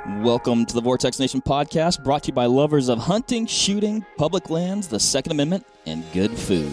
Welcome to the Vortex Nation podcast, brought to you by lovers of hunting, shooting, public lands, the Second Amendment, and good food.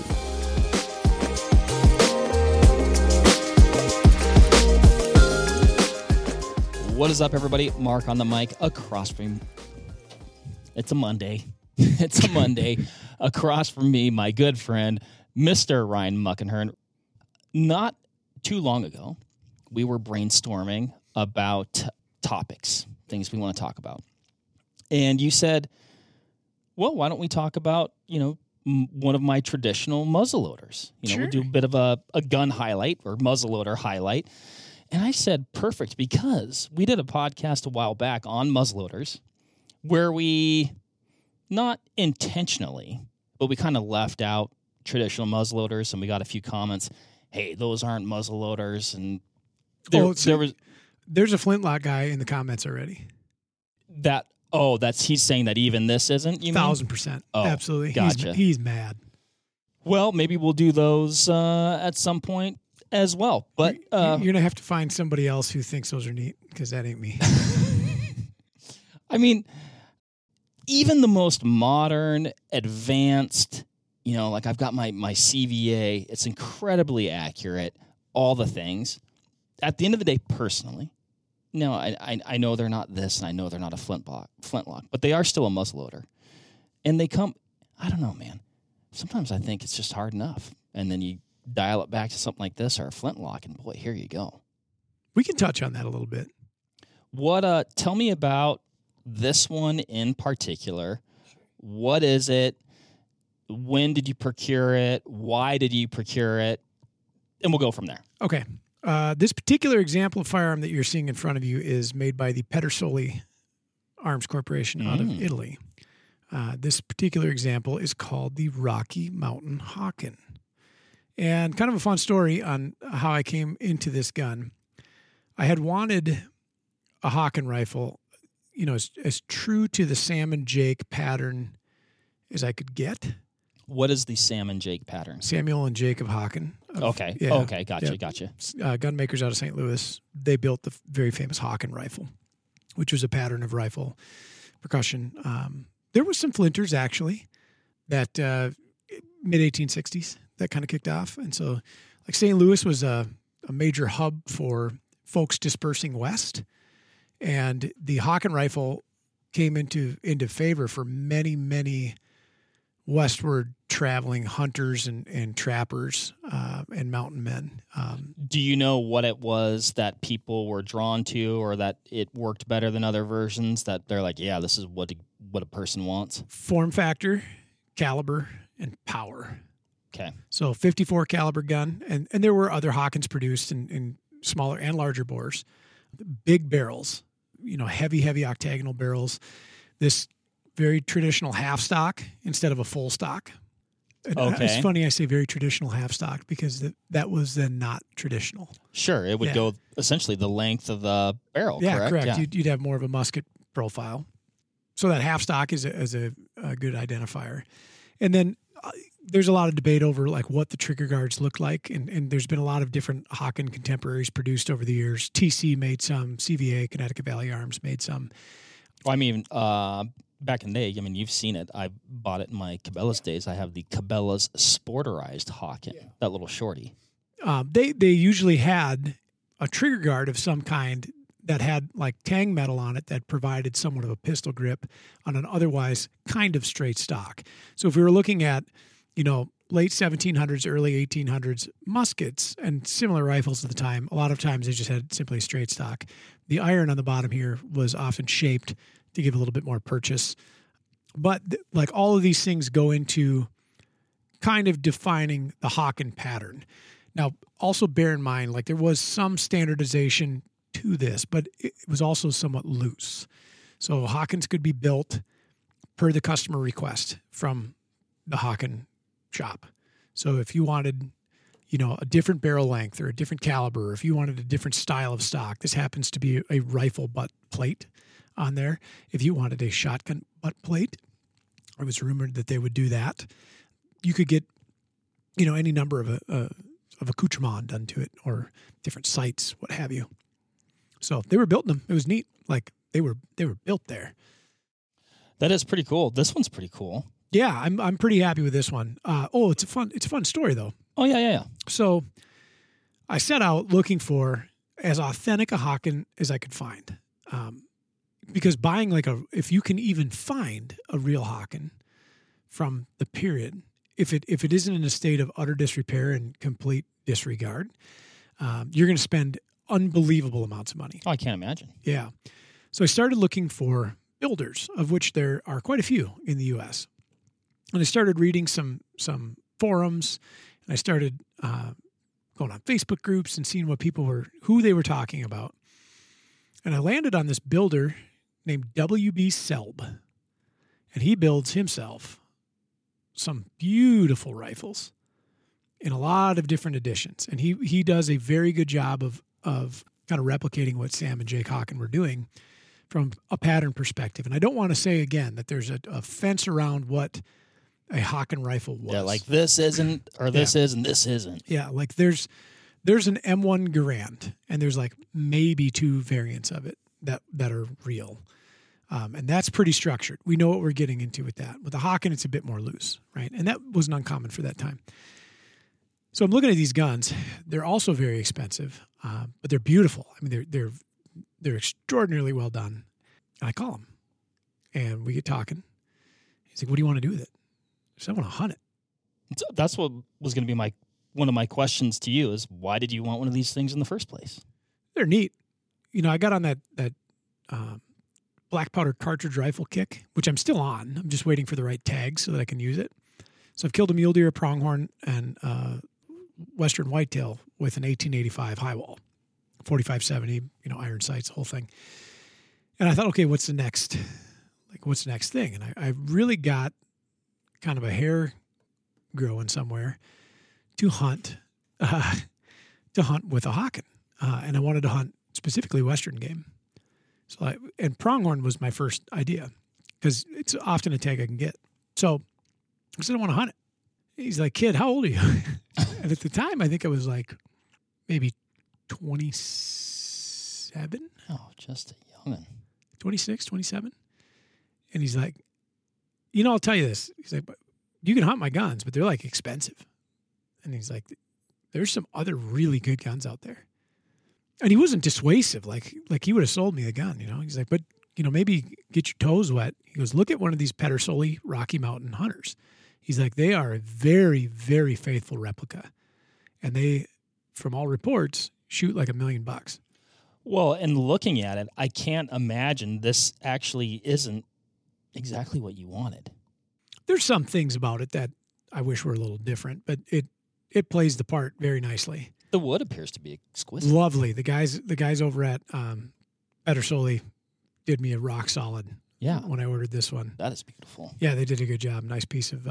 What is up, everybody? Mark on the mic, across from... It's a Monday. It's a Monday. Across from me, my good friend, Mr. Ryan Muckenhern. Not too long ago, we were brainstorming about topics, things we want to talk about. And you said, well, why don't we talk about, one of my traditional muzzleloaders? Sure. We'll do a bit of a gun highlight or muzzleloader highlight. And I said, perfect, because we did a podcast a while back on muzzleloaders where we, not intentionally, but we kind of left out traditional muzzleloaders, and we got a few comments, hey, those aren't muzzleloaders, and there's a flintlock guy in the comments already. He's saying that even this isn't, you mean? 1,000%. Oh, absolutely. Gotcha. He's mad. Well, maybe we'll do those at some point as well. But you're going to have to find somebody else who thinks those are neat, because that ain't me. I mean, even the most modern, advanced, like I've got my CVA, it's incredibly accurate, all the things. At the end of the day, personally, no, I know they're not this, and I know they're not a flintlock, but they are still a muzzleloader. And they come, I don't know, man. Sometimes I think it's just hard enough. And then you dial it back to something like this or a flintlock, and boy, here you go. We can touch on that a little bit. Tell me about this one in particular. What is it? When did you procure it? Why did you procure it? And we'll go from there. Okay. This particular example of firearm that you're seeing in front of you is made by the Pedersoli Arms Corporation out of Italy. This particular example is called the Rocky Mountain Hawken. And kind of a fun story on how I came into this gun. I had wanted a Hawken rifle, as true to the Sam and Jake pattern as I could get. What is the Sam and Jake pattern? Samuel and Jacob Hawken. Okay. Yeah, okay. Gotcha. Gun makers out of St. Louis. They built the very famous Hawken rifle, which was a pattern of rifle percussion. There was some flinters, actually, that mid-1860s that kind of kicked off. And so, like, St. Louis was a major hub for folks dispersing west. And the Hawken rifle came into favor for many, many westward traveling hunters and trappers and mountain men. Do you know what it was that people were drawn to, or that it worked better than other versions, that they're like, yeah, this is what a person wants? Form factor, caliber, and power. Okay. So 54 caliber gun, and there were other Hawkens produced in smaller and larger bores. Big barrels, heavy octagonal barrels. This very traditional half stock instead of a full stock. Okay. It's funny I say very traditional half stock, because that was then not traditional. Sure, it would go essentially the length of the barrel, correct? Correct. Yeah. You'd have more of a musket profile. So that half stock is a good identifier. And then there's a lot of debate over like what the trigger guards look like, and there's been a lot of different Hawken contemporaries produced over the years. TC made some, CVA, Connecticut Valley Arms made some. Well, I mean, back in the day, you've seen it. I bought it in my Cabela's days. I have the Cabela's Sporterized Hawken, that little shorty. They usually had a trigger guard of some kind that had like tang metal on it that provided somewhat of a pistol grip on an otherwise kind of straight stock. So if we were looking at, late 1700s, early 1800s muskets and similar rifles at the time, a lot of times they just had simply straight stock. The iron on the bottom here was often shaped to give a little bit more purchase. But like all of these things go into kind of defining the Hawken pattern. Now, also bear in mind, like there was some standardization to this, but it was also somewhat loose. So Hawkens could be built per the customer request from the Hawken shop. So if you wanted, a different barrel length or a different caliber, or if you wanted a different style of stock, this happens to be a rifle butt plate on there. If you wanted a shotgun butt plate, it was rumored that they would do that. You could get, any number of accoutrement done to it, or different sights, what have you. So they were building them. It was neat. Like they were built there. That is pretty cool. This one's pretty cool. Yeah, I'm pretty happy with this one. It's a fun story though. Oh yeah. So I set out looking for as authentic a Haken as I could find. Because buying if you can even find a real Haken from the period, if it isn't in a state of utter disrepair and complete disregard, you're going to spend unbelievable amounts of money. Oh, I can't imagine. Yeah. So I started looking for builders, of which there are quite a few in the U.S. And I started reading some forums, and I started going on Facebook groups and seeing who they were talking about. And I landed on this builder named W.B. Selb, and he builds himself some beautiful rifles in a lot of different editions. And he does a very good job of kind of replicating what Sam and Jake Haken were doing from a pattern perspective. And I don't want to say again that there's a fence around what a Haken rifle was. Yeah, like this isn't, or this is, and this isn't. Yeah, like there's an M1 Garand, and there's like maybe 2 variants of it that are real. And that's pretty structured. We know what we're getting into with that. With the Haken, it's a bit more loose, right? And that wasn't uncommon for that time. So I'm looking at these guns. They're also very expensive, but they're beautiful. I mean, they're extraordinarily well done. And I call him, and we get talking. He's like, "What do you want to do with it?" I said, "I want to hunt it." So that's what was going to be one of my questions to you is, why did you want one of these things in the first place? They're neat. You know, I got on that black powder cartridge rifle kick, which I'm still on. I'm just waiting for the right tag so that I can use it. So I've killed a mule deer, a pronghorn, and western whitetail with an 1885 high wall, 4570, iron sights, the whole thing. And I thought, okay, what's the next thing? And I really got kind of a hair growing somewhere to hunt with a Haken. And I wanted to hunt specifically western game. And pronghorn was my first idea because it's often a tag I can get. So I said, I want to hunt it. He's like, "Kid, how old are you?" And at the time, I think I was like maybe 27. Oh, just a young'un. 26, 27. And he's like, I'll tell you this. He's like, "But you can hunt my guns, but they're like expensive." And he's like, "There's some other really good guns out there." And he wasn't dissuasive. Like he would have sold me the gun, He's like, "But, maybe get your toes wet." He goes, "Look at one of these Pedersoli Rocky Mountain hunters." He's like, "They are a very, very faithful replica. And they, from all reports, shoot like $1 million." Well, and looking at it, I can't imagine this actually isn't exactly what you wanted. There's some things about it that I wish were a little different, but it plays the part very nicely. The wood appears to be exquisite. Lovely. The guys over at Pedersoli did me a rock solid. Yeah. When I ordered this one. That is beautiful. Yeah, they did a good job. Nice piece of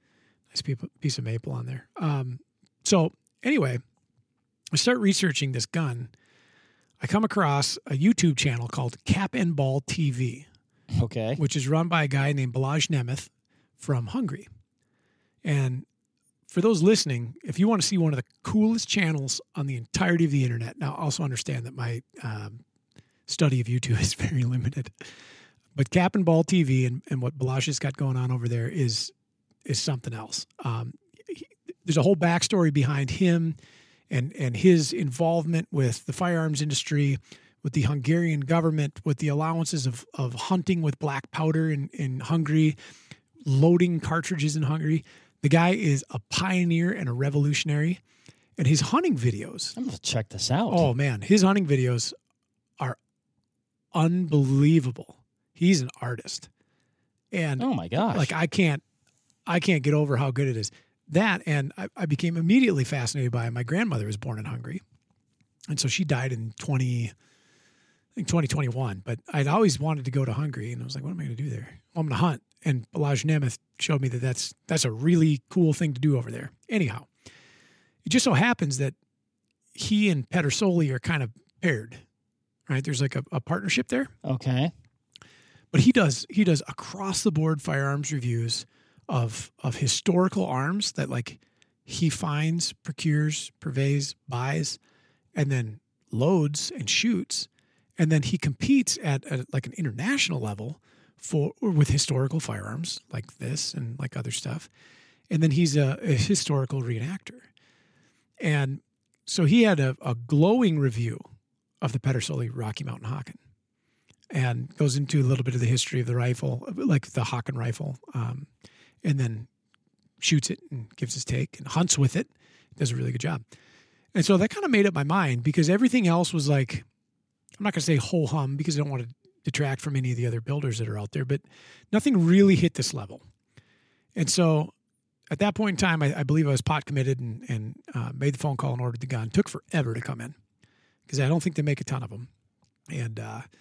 maple on there. So anyway, I start researching this gun. I come across a YouTube channel called Cap and Ball TV. Okay. Which is run by a guy named Balázs Nemeth from Hungary. And for those listening, if you want to see one of the coolest channels on the entirety of the internet, now also understand that my study of YouTube is very limited. But Cap and Ball TV and what Balázs has got going on over there is something else. There's a whole backstory behind him and his involvement with the firearms industry, with the Hungarian government, with the allowances of hunting with black powder in Hungary, loading cartridges in Hungary. The guy is a pioneer and a revolutionary. And his hunting videos. I'm going to check this out. Oh, man. His hunting videos are unbelievable. He's an artist. And oh my gosh. Like I can't get over how good it is. That, and I became immediately fascinated by it. My grandmother was born in Hungary. And so she died in 2021. But I'd always wanted to go to Hungary. And I was like, what am I going to do there? Well, I'm going to hunt. And Balázs Nemeth showed me that that's a really cool thing to do over there. Anyhow, it just so happens that he and Pedersoli are kind of paired, right? There's like a partnership there. Okay. But he does across the board firearms reviews of historical arms that like he finds, procures, purveys, buys, and then loads and shoots. And then he competes at like an international level with historical firearms like this and like other stuff. And then he's a historical reenactor. And so he had a glowing review of the Pedersoli Rocky Mountain Haken, and goes into a little bit of the history of the rifle, like the Haken rifle, and then shoots it and gives his take and hunts with it. Does a really good job. And so that kind of made up my mind, because everything else was like, I'm not going to say ho-hum because I don't want to detract from any of the other builders that are out there, but nothing really hit this level. And so at that point in time, I believe I was pot committed and made the phone call and ordered the gun. It took forever to come in because I don't think they make a ton of them. And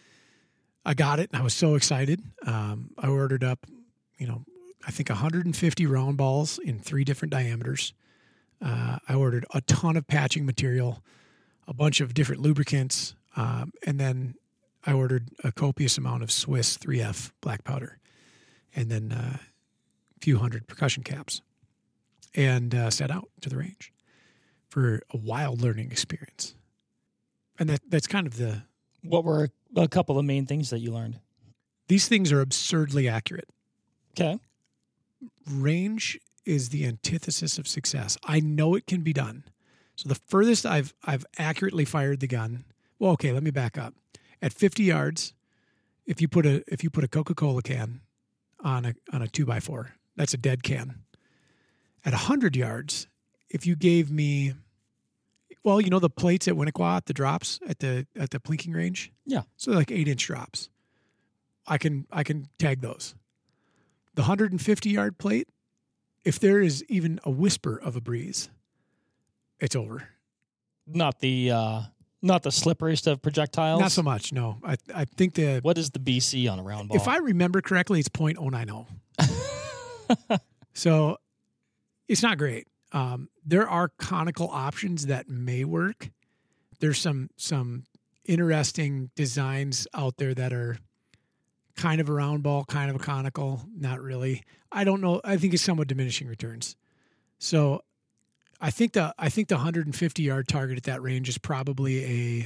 I got it, and I was so excited. I ordered up, I think 150 round balls in 3 different diameters. I ordered a ton of patching material, a bunch of different lubricants, and then I ordered a copious amount of Swiss 3F black powder, and then a few hundred percussion caps, and set out to the range for a wild learning experience. And that's kind of the... What were a couple of main things that you learned? These things are absurdly accurate. Okay. Range is the antithesis of success. I know it can be done. So the furthest I've accurately fired the gun. Well, okay, let me back up. At 50 yards, if you put a Coca-Cola can on a 2x4, that's a dead can. At 100 yards, if you gave me, well, the plates at Winnequa, the drops at the plinking range. Yeah. So like 8-inch drops. I can tag those. The 150-yard plate, if there is even a whisper of a breeze, it's over. Not the slipperiest of projectiles? Not so much, no. I think What is the BC on a round ball? If I remember correctly, it's .090. So it's not great. There are conical options that may work. There's some interesting designs out there that are kind of a round ball, kind of a conical, not really. I don't know. I think it's somewhat diminishing returns. So I think the 150-yard target at that range is probably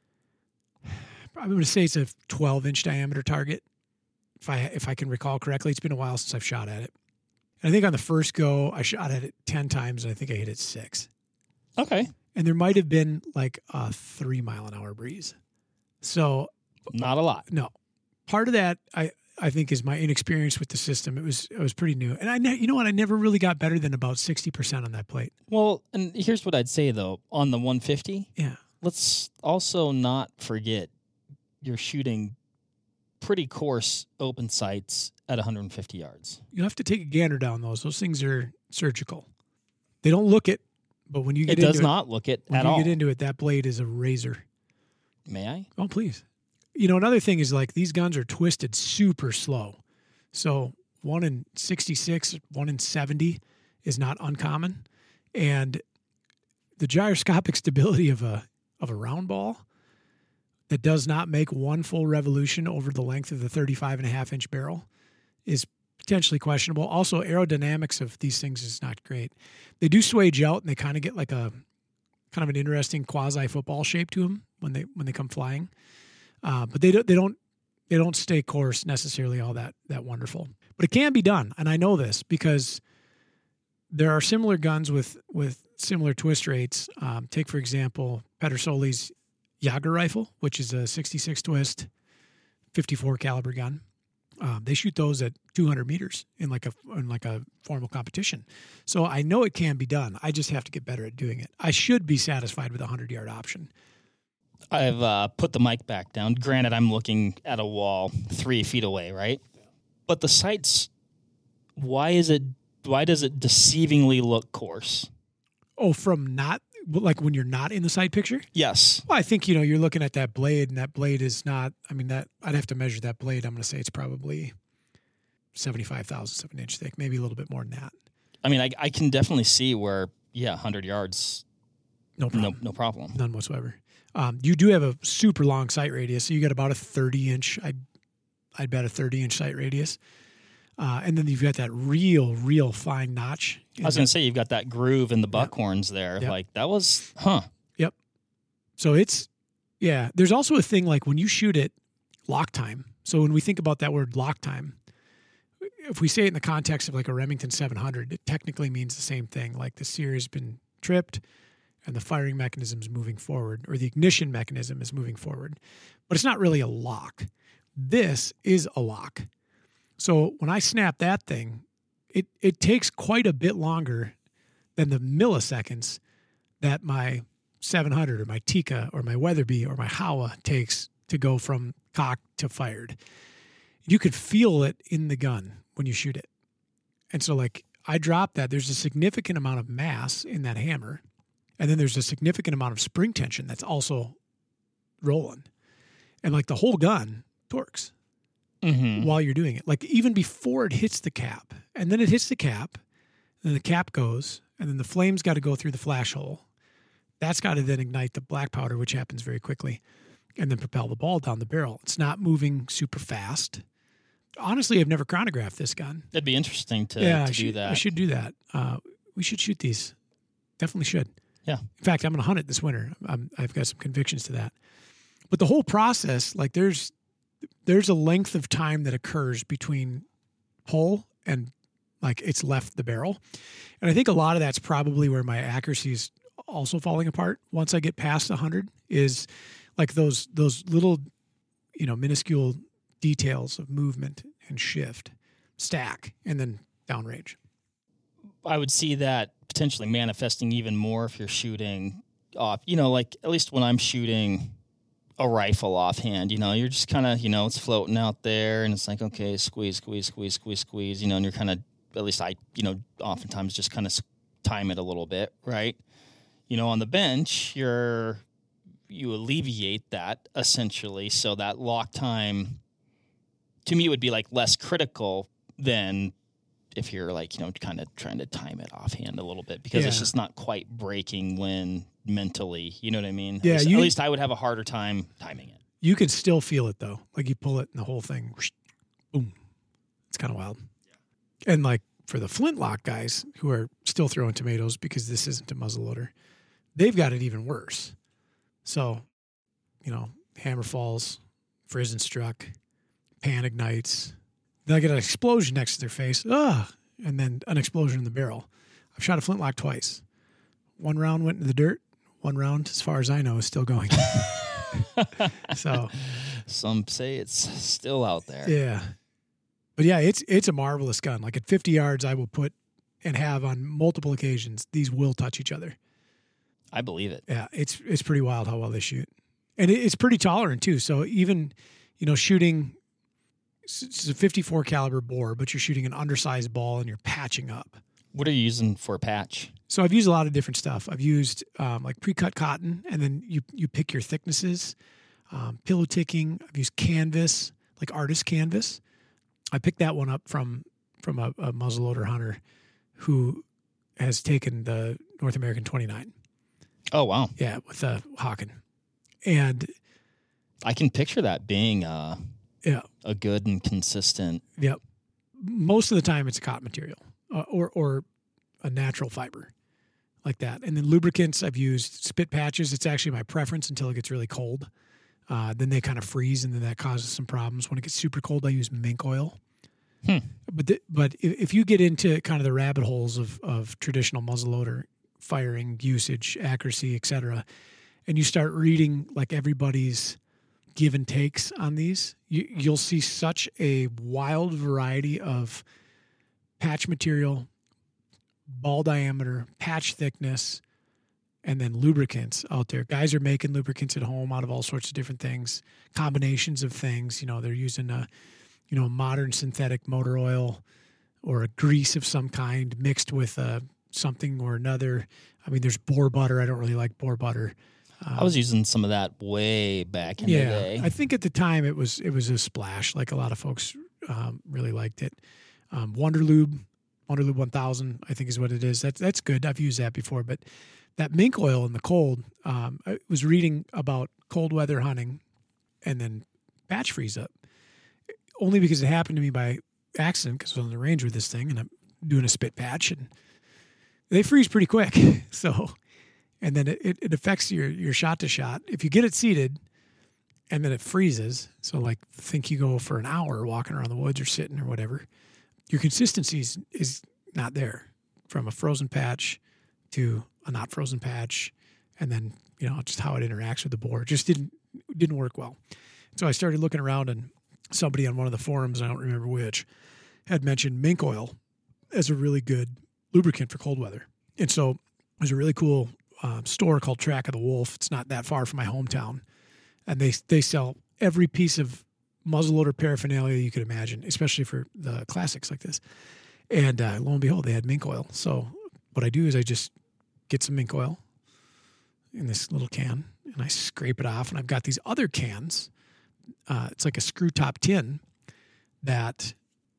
I'm going to say it's a 12-inch diameter target. If I can recall correctly, it's been a while since I've shot at it. And I think on the first go, I shot at it 10 times, and I think I hit it 6. Okay. And there might have been like a 3-mile-an-hour breeze. So not a lot. No. Part of that, I think, is my inexperience with the system. It was pretty new. And I never really got better than about 60% on that plate. Well, and here's what I'd say, though. On the 150, yeah, let's also not forget you're shooting pretty coarse open sights at 150 yards. You have to take a gander down those. Those things are surgical. They don't look it, but when you get into it, it does not look it at all. When you get into it, that blade is a razor. May I? Oh, please. Another thing is, like, these guns are twisted super slow. So 1 in 66, 1 in 70 is not uncommon. And the gyroscopic stability of a round ball that does not make one full revolution over the length of the 35.5-inch barrel is potentially questionable. Also, aerodynamics of these things is not great. They do swage out, and they kind of get like a kind of an interesting quasi football shape to them when they come flying. But they don't stay coarse necessarily all that wonderful. But it can be done, and I know this because there are similar guns with similar twist rates. Take, for example, Pedersoli's Jager rifle, which is a 66 twist, 54 caliber gun. They shoot those at 200 meters in like a formal competition. So I know it can be done. I just have to get better at doing it. I should be satisfied with a 100-yard option. I've put the mic back down. Granted, I'm looking at a wall 3 feet away, right? But the sights, why does it deceivingly look coarse? Oh, from not, like when you're not in the sight picture? Yes. Well, I think, you're looking at that blade, and that blade is not, that I'd have to measure that blade. I'm going to say it's probably 75 thousandths of an inch thick, maybe a little bit more than that. I can definitely see where, 100 yards, no problem. No problem. None whatsoever. You do have a super long sight radius, so you got about a 30-inch, I'd bet a 30-inch sight radius. And then you've got that real fine notch. I was going to say, you've got that groove in the buckhorns there. Yep. Like, that was, Yep. So it's Yeah. There's also a thing like when you shoot it, lock time. So when we think about that word lock time, if we say it in the context of like a Remington 700, it technically means the same thing. Like the sear has been tripped and the firing mechanism is moving forward, or the ignition mechanism is moving forward. But it's not really a lock. This is a lock. So when I snap that thing, it takes quite a bit longer than the milliseconds that my 700 or my Tikka or my Weatherby or my Howa takes to go from cocked to fired. You could feel it in the gun when you shoot it. And so like I drop that, there's a significant amount of mass in that hammer. And then there's a significant amount of spring tension that's also rolling. And like the whole gun torques while you're doing it. Like even before it hits the cap. And then it hits the cap, and then the cap goes, and then the flame's got to go through the flash hole. That's got to then ignite the black powder, which happens very quickly, and then propel the ball down the barrel. It's not moving super fast. Honestly, I've never chronographed this gun. It'd be interesting to do that. I should do that. We should shoot these. Definitely should. Yeah. In fact, I'm going to hunt it this winter. I've got some convictions to that. But the whole process, like there's a length of time that occurs between pull and like it's left the barrel. And I think a lot of that's probably where my accuracy is also falling apart. Once I get past 100 is like those little, minuscule details of movement and shift, stack, and then downrange. I would see that potentially manifesting even more if you're shooting off, like at least when I'm shooting a rifle offhand, you're just kind of, it's floating out there and it's like, okay, squeeze, and you're kind of, at least I, oftentimes just kind of time it a little bit, right? On the bench, you alleviate that essentially. So that lock time to me would be like less critical than if you're like, kind of trying to time it offhand a little bit because it's just not quite breaking when mentally, you know what I mean? Yeah. At least I would have a harder time timing it. You can still feel it though. Like you pull it and the whole thing, whoosh, boom. It's kind of wild. Yeah. And like for the flintlock guys who are still throwing tomatoes because this isn't a muzzleloader, they've got it even worse. So, hammer falls, frizz and struck, pan ignites. Then I get an explosion next to their face. And then an explosion in the barrel. I've shot a flintlock twice. One round went into the dirt. One round, as far as I know, is still going. So some say it's still out there. Yeah. But yeah, it's a marvelous gun. Like at 50 yards, I will put and have on multiple occasions, these will touch each other. I believe it. Yeah, it's pretty wild how well they shoot. And it's pretty tolerant too. So even, shooting, it's a 54 caliber bore, but you're shooting an undersized ball and you're patching up. What are you using for a patch? So I've used a lot of different stuff. I've used like pre-cut cotton, and then you pick your thicknesses. Pillow ticking. I've used canvas, like artist canvas. I picked that one up from a muzzleloader hunter who has taken the North American 29. Oh, wow. Yeah, with a Hawken. And I can picture that being a good and consistent. Yep. Most of the time it's a cotton material or a natural fiber like that. And then lubricants, I've used spit patches. It's actually my preference until it gets really cold. Then they kind of freeze, and then that causes some problems. When it gets super cold, I use mink oil. But if you get into kind of the rabbit holes of traditional muzzleloader firing, usage, accuracy, etc., and you start reading like everybody's give and takes on these, you'll see such a wild variety of patch material, ball diameter, patch thickness, and then lubricants out there. Guys are making lubricants at home out of all sorts of different things, combinations of things. They're using a modern synthetic motor oil or a grease of some kind mixed with something or another. I mean, there's boar butter. I don't really like boar butter. I was using some of that way back in the day. I think at the time it was a splash. Like a lot of folks really liked it. Wonderlube 1000, I think is what it is. That's good. I've used that before. But that mink oil in the cold, I was reading about cold weather hunting and then patch freeze up. Only because it happened to me by accident because I was on the range with this thing and I'm doing a spit patch and they freeze pretty quick. So, and then it affects your shot to shot. If you get it seated, and then it freezes. So like think you go for an hour walking around the woods or sitting or whatever, your consistency is not there from a frozen patch to a not frozen patch. And then, just how it interacts with the boar just didn't work well. So I started looking around, and somebody on one of the forums, I don't remember which, had mentioned mink oil as a really good lubricant for cold weather. And so there's a really cool store called Track of the Wolf. It's not that far from my hometown. And they sell every piece of muzzleloader paraphernalia you could imagine, especially for the classics like this. And lo and behold, they had mink oil. So what I do is I just get some mink oil in this little can, and I scrape it off. And I've got these other cans. It's like a screw top tin that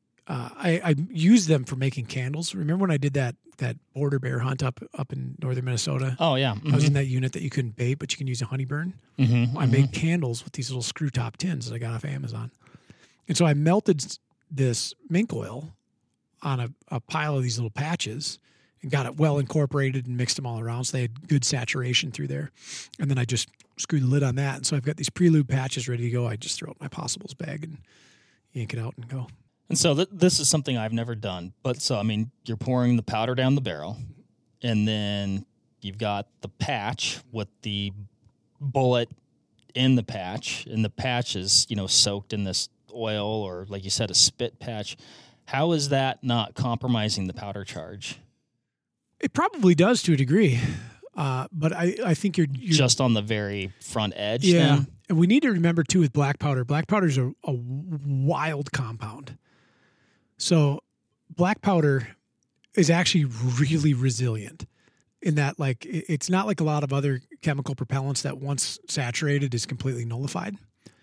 I use them for making candles. Remember when I did that border bear hunt up in northern Minnesota? Oh, yeah. Mm-hmm. I was in that unit that you couldn't bait, but you can use a honey burn. Mm-hmm. I made candles with these little screw top tins that I got off Amazon. And so I melted this mink oil on a pile of these little patches and got it well incorporated and mixed them all around so they had good saturation through there. And then I just screwed the lid on that. And so I've got these prelude patches ready to go. I just throw it in my possibles bag and yank it out and go. And so this is something I've never done. But so, I mean, you're pouring the powder down the barrel, and then you've got the patch with the bullet in the patch, and the patch is, soaked in this oil or, like you said, a spit patch. How is that not compromising the powder charge? It probably does to a degree. But I think you're just on the very front edge. Yeah. Then? And we need to remember too with black powder is a wild compound. So black powder is actually really resilient in that, like, it's not like a lot of other chemical propellants that once saturated is completely nullified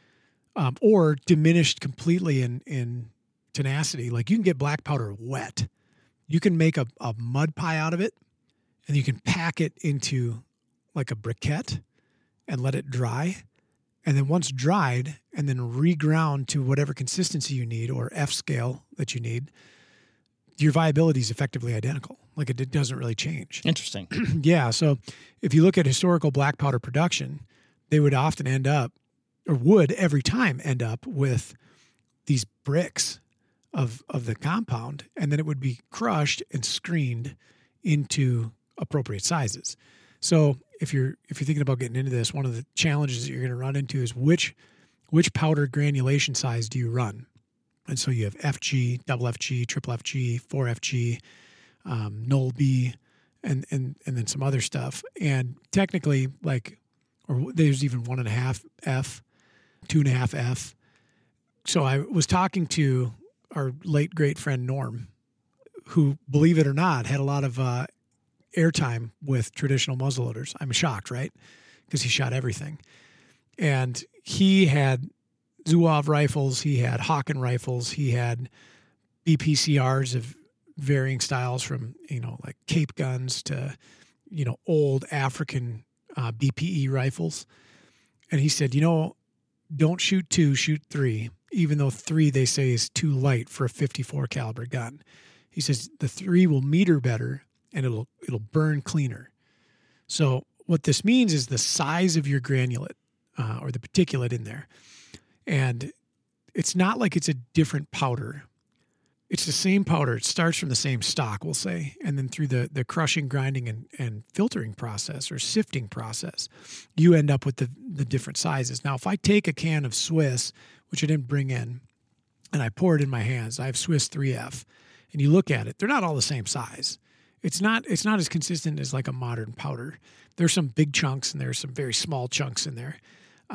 or diminished completely in tenacity. Like you can get black powder wet. You can make a mud pie out of it, and you can pack it into like a briquette and let it dry. And then once dried and then reground to whatever consistency you need or F scale that you need, your viability is effectively identical. Like it doesn't really change. Interesting. Yeah. So if you look at historical black powder production, they would often end up, or would every time end up with these bricks of the compound, and then it would be crushed and screened into appropriate sizes. So if you're thinking about getting into this, one of the challenges that you're going to run into is which powder granulation size do you run? And so you have FG, double FG, triple FG, 4FG, null B, and then some other stuff. And technically, or there's even 1.5 F, 2.5 F. So I was talking to our late great friend Norm, who, believe it or not, had a lot of airtime with traditional muzzleloaders. I'm shocked, right? Because he shot everything. And he had Zouave rifles, he had Hawken rifles, he had BPCRs of varying styles from, like Cape guns to, old African BPE rifles. And he said, don't shoot 2, shoot 3, even though 3 they say is too light for a 54 caliber gun. He says the 3 will meter better and it'll burn cleaner. So what this means is the size of your granulate or the particulate in there. And it's not like it's a different powder. It's the same powder. It starts from the same stock, we'll say, and then through the crushing, grinding, and filtering process or sifting process, you end up with the different sizes. Now, if I take a can of Swiss, which I didn't bring in, and I pour it in my hands, I have Swiss 3F, and you look at it, they're not all the same size. It's not as consistent as like a modern powder. There's some big chunks and there's some very small chunks in there.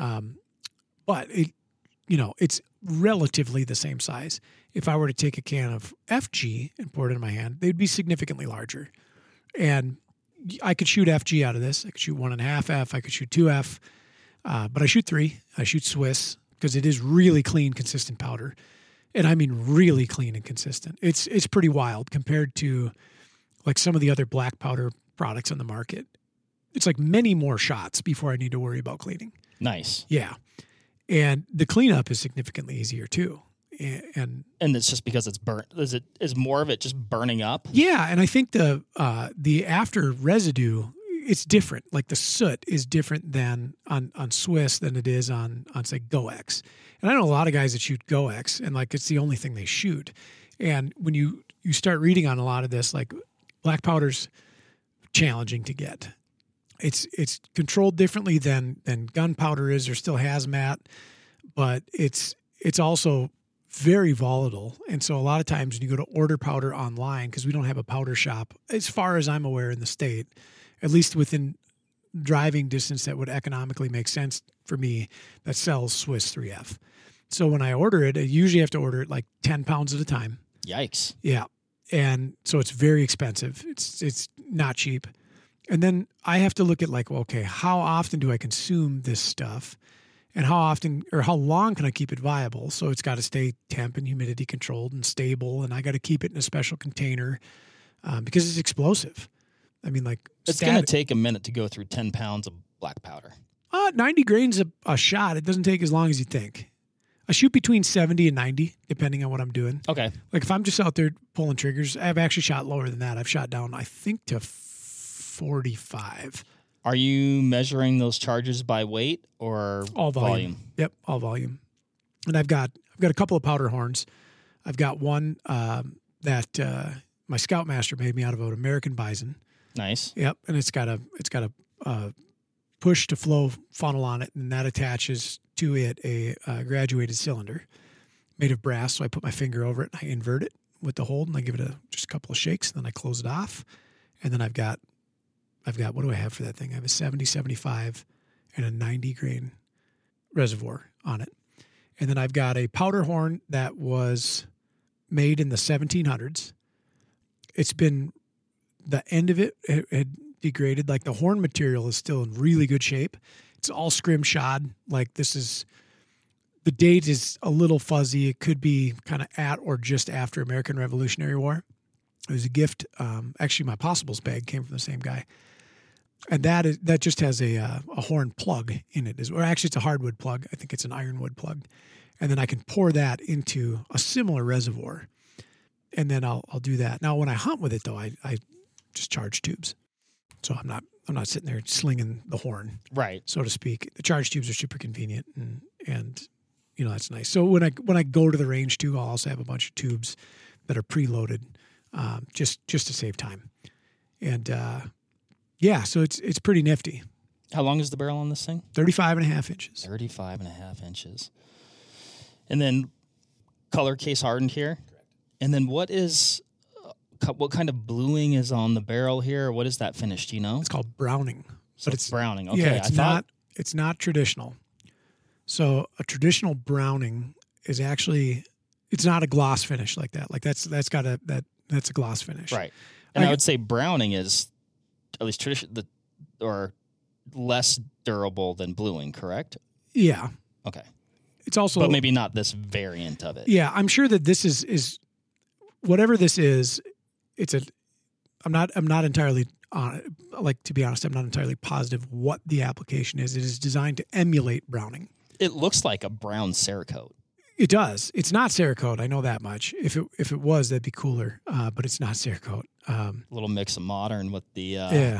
But it's relatively the same size. If I were to take a can of FG and pour it in my hand, they'd be significantly larger. And I could shoot FG out of this. I could shoot 1.5 F. I could shoot 2F. But I shoot 3. I shoot Swiss because it is really clean, consistent powder. And I mean really clean and consistent. It's pretty wild compared to like some of the other black powder products on the market. It's like many more shots before I need to worry about cleaning. Nice. Yeah. And the cleanup is significantly easier too. And it's just because it's burnt. Is more of it just burning up? Yeah. And I think the after residue it's different. Like the soot is different than on Swiss than it is on say GoX. And I know a lot of guys that shoot GoX, and like it's the only thing they shoot. And when you start reading on a lot of this, like black powder's challenging to get. It's controlled differently than gunpowder is, or still hazmat, but it's also very volatile. And so a lot of times when you go to order powder online, because we don't have a powder shop, as far as I'm aware in the state, at least within driving distance that would economically make sense for me, that sells Swiss 3F. So when I order it, I usually have to order it like 10 pounds at a time. Yikes. Yeah. And so it's very expensive. It's not cheap. And then I have to look at like, well, okay, how often do I consume this stuff? And how often or how long can I keep it viable? So it's got to stay temp and humidity controlled and stable. And I got to keep it in a special container because it's explosive. I mean, like it's going to take a minute to go through 10 pounds of black powder. 90 grains a shot. It doesn't take as long as you think. I shoot between 70 and 90, depending on what I'm doing. Okay. Like if I'm just out there pulling triggers, I've actually shot lower than that. I've shot down, I think, to 45. Are you measuring those charges by weight or all volume? Yep, all volume. And I've got a couple of powder horns. I've got one that my Scoutmaster made me out of an American Bison. Nice. Yep, and it's got a push to flow funnel on it, and that attaches to it a graduated cylinder made of brass. So I put my finger over it and I invert it with the hold, and I give it just a couple of shakes, and then I close it off. And then I've got what do I have for that thing? I have a 70, 75, and a 90 grain reservoir on it. And then I've got a powder horn that was made in the 1700s. It's been, the end of it had degraded. Like the horn material is still in really good shape. It's all scrimshod. Like the date is a little fuzzy. It could be kind of at or just after American Revolutionary War. It was a gift. Actually, my Possibles bag came from the same guy. And that just has a horn plug in it. Or actually, it's a hardwood plug. I think it's an ironwood plug. And then I can pour that into a similar reservoir. And then I'll do that. Now, when I hunt with it, though, I just charge tubes. So I'm not sitting there slinging the horn, right, so to speak. The charge tubes are super convenient, and that's nice. So when I go to the range too, I'll also have a bunch of tubes that are preloaded, just to save time. And so it's pretty nifty. How long is the barrel on this thing? 35 and a half inches. 35 and a half inches. And then color case hardened here. Correct. And then what kind of bluing is on the barrel here? What is that finish? Do you know? It's called browning. So it's browning. Okay. Yeah, it's not traditional. So a traditional browning is actually, it's not a gloss finish like that. Like that's a gloss finish. Right. And I would say browning is at least or less durable than bluing, correct? Yeah. Okay. It's also, but maybe not this variant of it. Yeah, I'm sure that this is whatever this is. I'm not entirely to be honest, I'm not entirely positive what the application is. It is designed to emulate browning. It looks like a brown Cerakote. It does. It's not Cerakote. I know that much. If it was, that'd be cooler. But it's not Cerakote. A little mix of modern with the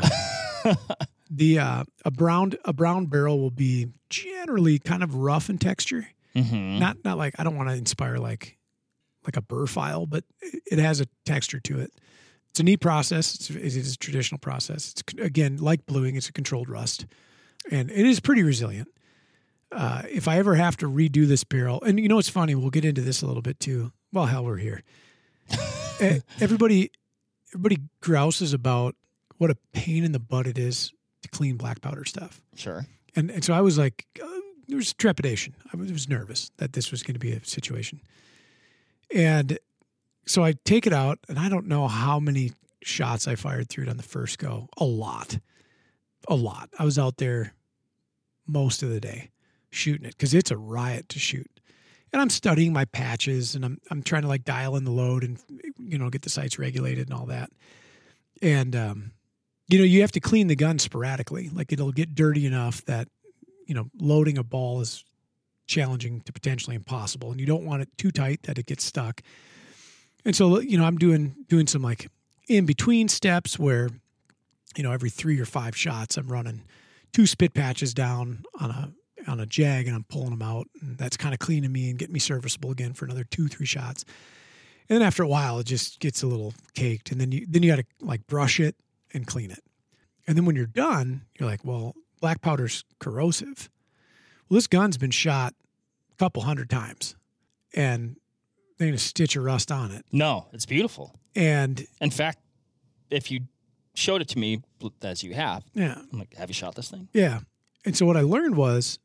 yeah. A brown barrel will be generally kind of rough in texture. Mm-hmm. Not like, I don't want to inspire like a burr file, but it has a texture to it. It's a neat process. It is a traditional process. It's, again, like bluing, it's a controlled rust, and it is pretty resilient. If I ever have to redo this barrel, and it's funny, we'll get into this a little bit too. Well, hell, we're here. Everybody grouses about what a pain in the butt it is to clean black powder stuff. Sure. And so I was like, there was trepidation. I was nervous that this was going to be a situation. And so I take it out, and I don't know how many shots I fired through it on the first go. A lot. I was out there most of the day shooting it because it's a riot to shoot. And I'm studying my patches, and I'm trying to like dial in the load and get the sights regulated and all that. And you have to clean the gun sporadically. Like it'll get dirty enough that loading a ball is challenging to potentially impossible, and you don't want it too tight that it gets stuck. And so I'm doing some like in between steps where every 3 or 5 shots, I'm running 2 spit patches down on a jag, and I'm pulling them out, and that's kind of cleaning me and getting me serviceable again for another 2-3 shots. And then after a while, it just gets a little caked, and then you got to like brush it and clean it. And then when you're done, you're like, well, black powder's corrosive. Well, this gun's been shot a couple 100 times, and there ain't a stitch of rust on it. No, it's beautiful. And in fact, if you showed it to me as you have, yeah, I'm like, have you shot this thing? Yeah. And so what I learned was,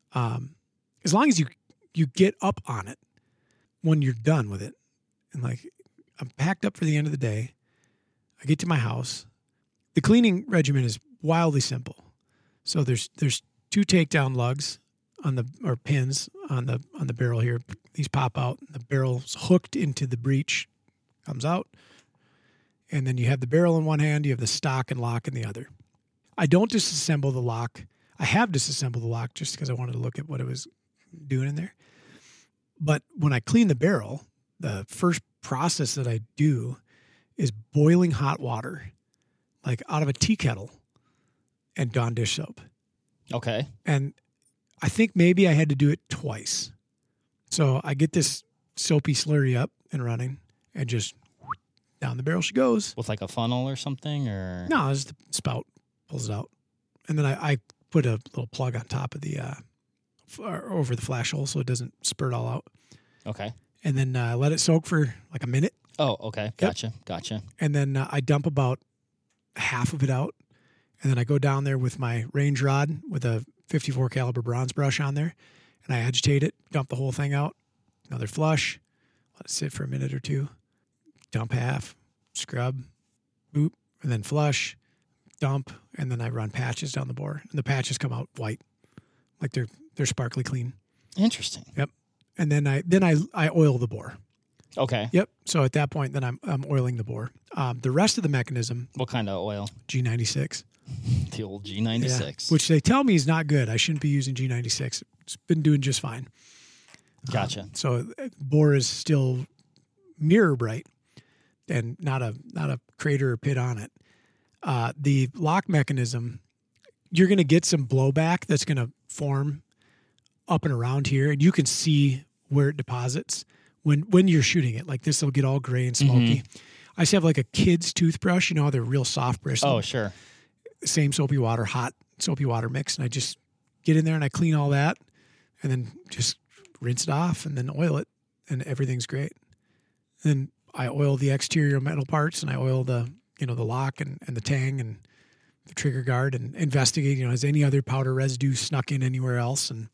as long as you get up on it when you're done with it, and like I'm packed up for the end of the day, I get to my house. The cleaning regimen is wildly simple. So there's 2 takedown lugs or pins on the barrel here. These pop out. The barrel's hooked into the breech, comes out, and then you have the barrel in one hand. You have the stock and lock in the other. I don't disassemble the lock. I have disassembled the lock just because I wanted to look at what it was doing in there. But when I clean the barrel, the first process that I do is boiling hot water, like out of a tea kettle, and Dawn dish soap. Okay. And I think maybe I had to do it twice. So I get this soapy slurry up and running, and just down the barrel she goes. With like a funnel or something, or? No, it's the spout, pulls it out. And then I put a little plug on top of the, over the flash hole so it doesn't spurt all out. Okay. And then let it soak for like a minute. Oh, okay. Gotcha. And then I dump about half of it out. And then I go down there with my range rod with a 54 caliber bronze brush on there, and I agitate it, dump the whole thing out, another flush, let it sit for a minute or 2, dump half, scrub, boop, and then flush, dump, and then I run patches down the bore, and the patches come out white, like they're sparkly clean. Interesting. Yep. And then I oil the bore. Okay. Yep. So at that point, then I'm oiling the bore. The rest of the mechanism. What kind of oil? G96. The old G96. Yeah, which they tell me is not good. I shouldn't be using G96. It's been doing just fine. Gotcha. So bore is still mirror bright and not a crater or pit on it. The lock mechanism, you're going to get some blowback that's going to form up and around here, and you can see where it deposits when you're shooting it. Like this will get all gray and smoky. Mm-hmm. I just have like a kid's toothbrush. You know how they're real soft bristle. Oh, sure. Same soapy water, hot soapy water mix, and I just get in there and I clean all that, and then just rinse it off and then oil it, and everything's great. Then I oil the exterior metal parts, and I oil the lock and the tang and the trigger guard, and investigate, has any other powder residue snuck in anywhere else, and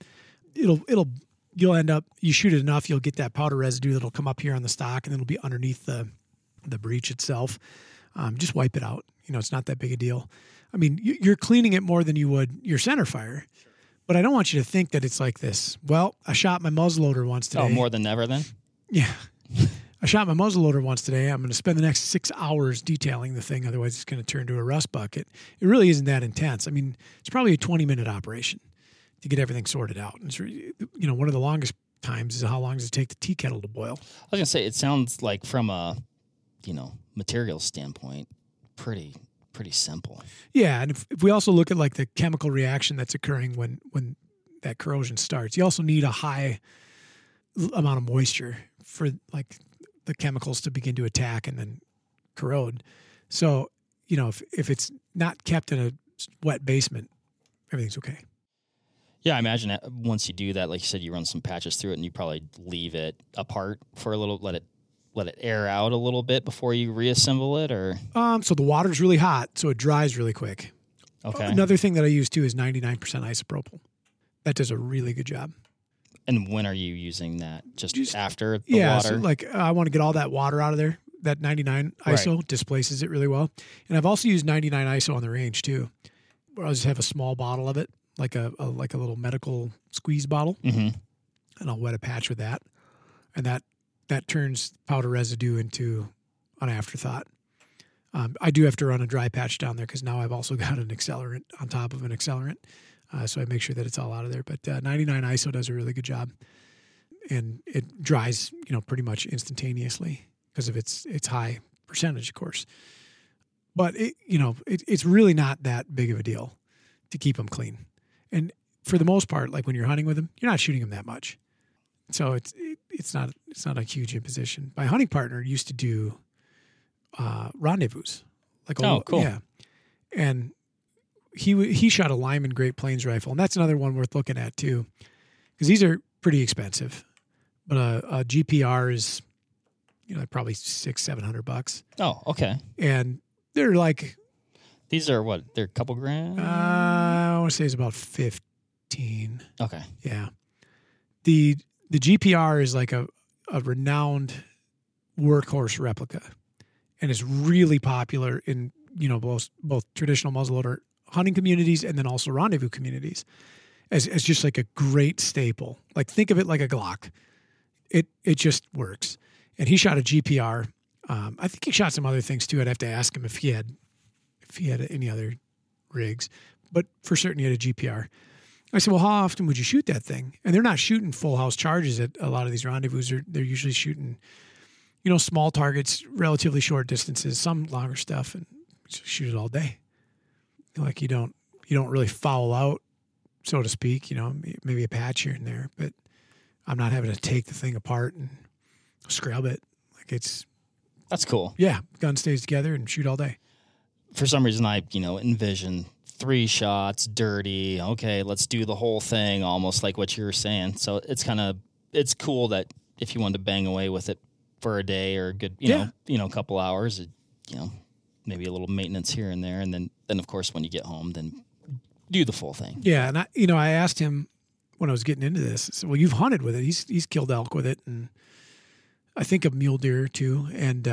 you'll end up, you shoot it enough, you'll get that powder residue that'll come up here on the stock, and then it'll be underneath the breech itself. Just wipe it out. It's not that big a deal. I mean, you're cleaning it more than you would your center fire, but I don't want you to think that it's like this. Well, I shot my muzzleloader once today. Oh, more than ever then? Yeah. I shot my muzzleloader once today. I'm going to spend the next 6 hours detailing the thing. Otherwise, it's going to turn to a rust bucket. It really isn't that intense. I mean, it's probably a 20-minute operation to get everything sorted out. And it's, one of the longest times is how long does it take the tea kettle to boil? I was going to say, it sounds like from a, material standpoint, pretty simple. Yeah, and if we also look at like the chemical reaction that's occurring when that corrosion starts, you also need a high amount of moisture for like the chemicals to begin to attack and then corrode. So, if it's not kept in a wet basement, everything's okay. Yeah, I imagine that once you do that, like you said, you run some patches through it, and you probably leave it apart for a little, let it air out a little bit before you reassemble it, or? So the water's really hot, so it dries really quick. Okay. Another thing that I use too is 99% isopropyl. That does a really good job. And when are you using that? Just after the water? So like I want to get all that water out of there. That 99 ISO displaces it really well. And I've also used 99 ISO on the range too, where I'll just have a small bottle of it, like a little medical squeeze bottle, and I'll wet a patch with that, and that turns powder residue into an afterthought. I do have to run a dry patch down there because now I've also got an accelerant on top of an accelerant, so I make sure that it's all out of there. But 99 ISO does a really good job, and it dries pretty much instantaneously because of its high percentage, of course. but it's really not that big of a deal to keep them clean. And for the most part, like when you're hunting with them, you're not shooting them that much. So it's not a huge imposition. My hunting partner used to do rendezvous. Cool. Yeah. And he shot a Lyman Great Plains rifle, and that's another one worth looking at too, because these are pretty expensive. But a GPR is, probably $600-$700. Oh, okay. And they're like, these are what? They're a couple grand. I want to say it's about 15. Okay. Yeah. The GPR is like a renowned workhorse replica, and it's really popular in both traditional muzzleloader hunting communities and then also rendezvous communities as just like a great staple. Like think of it like a Glock. It just works. And he shot a GPR. I think he shot some other things too. I'd have to ask him if he had any other rigs, but for certain he had a GPR. I said, well, how often would you shoot that thing? And they're not shooting full house charges at a lot of these rendezvous. They're usually shooting, small targets, relatively short distances, some longer stuff, and just shoot it all day. Like you don't really foul out, so to speak, maybe a patch here and there, but I'm not having to take the thing apart and scrub it. Like that's cool. Yeah. Gun stays together and shoot all day. For some reason I, envision 3 shots, dirty. Okay, let's do the whole thing, almost like what you were saying. So it's cool that if you wanted to bang away with it for a day or a good, a couple hours, maybe a little maintenance here and there, and then of course when you get home, then do the full thing. Yeah, and I asked him when I was getting into this. I said, well, you've hunted with it. He's killed elk with it, and I think a mule deer too. And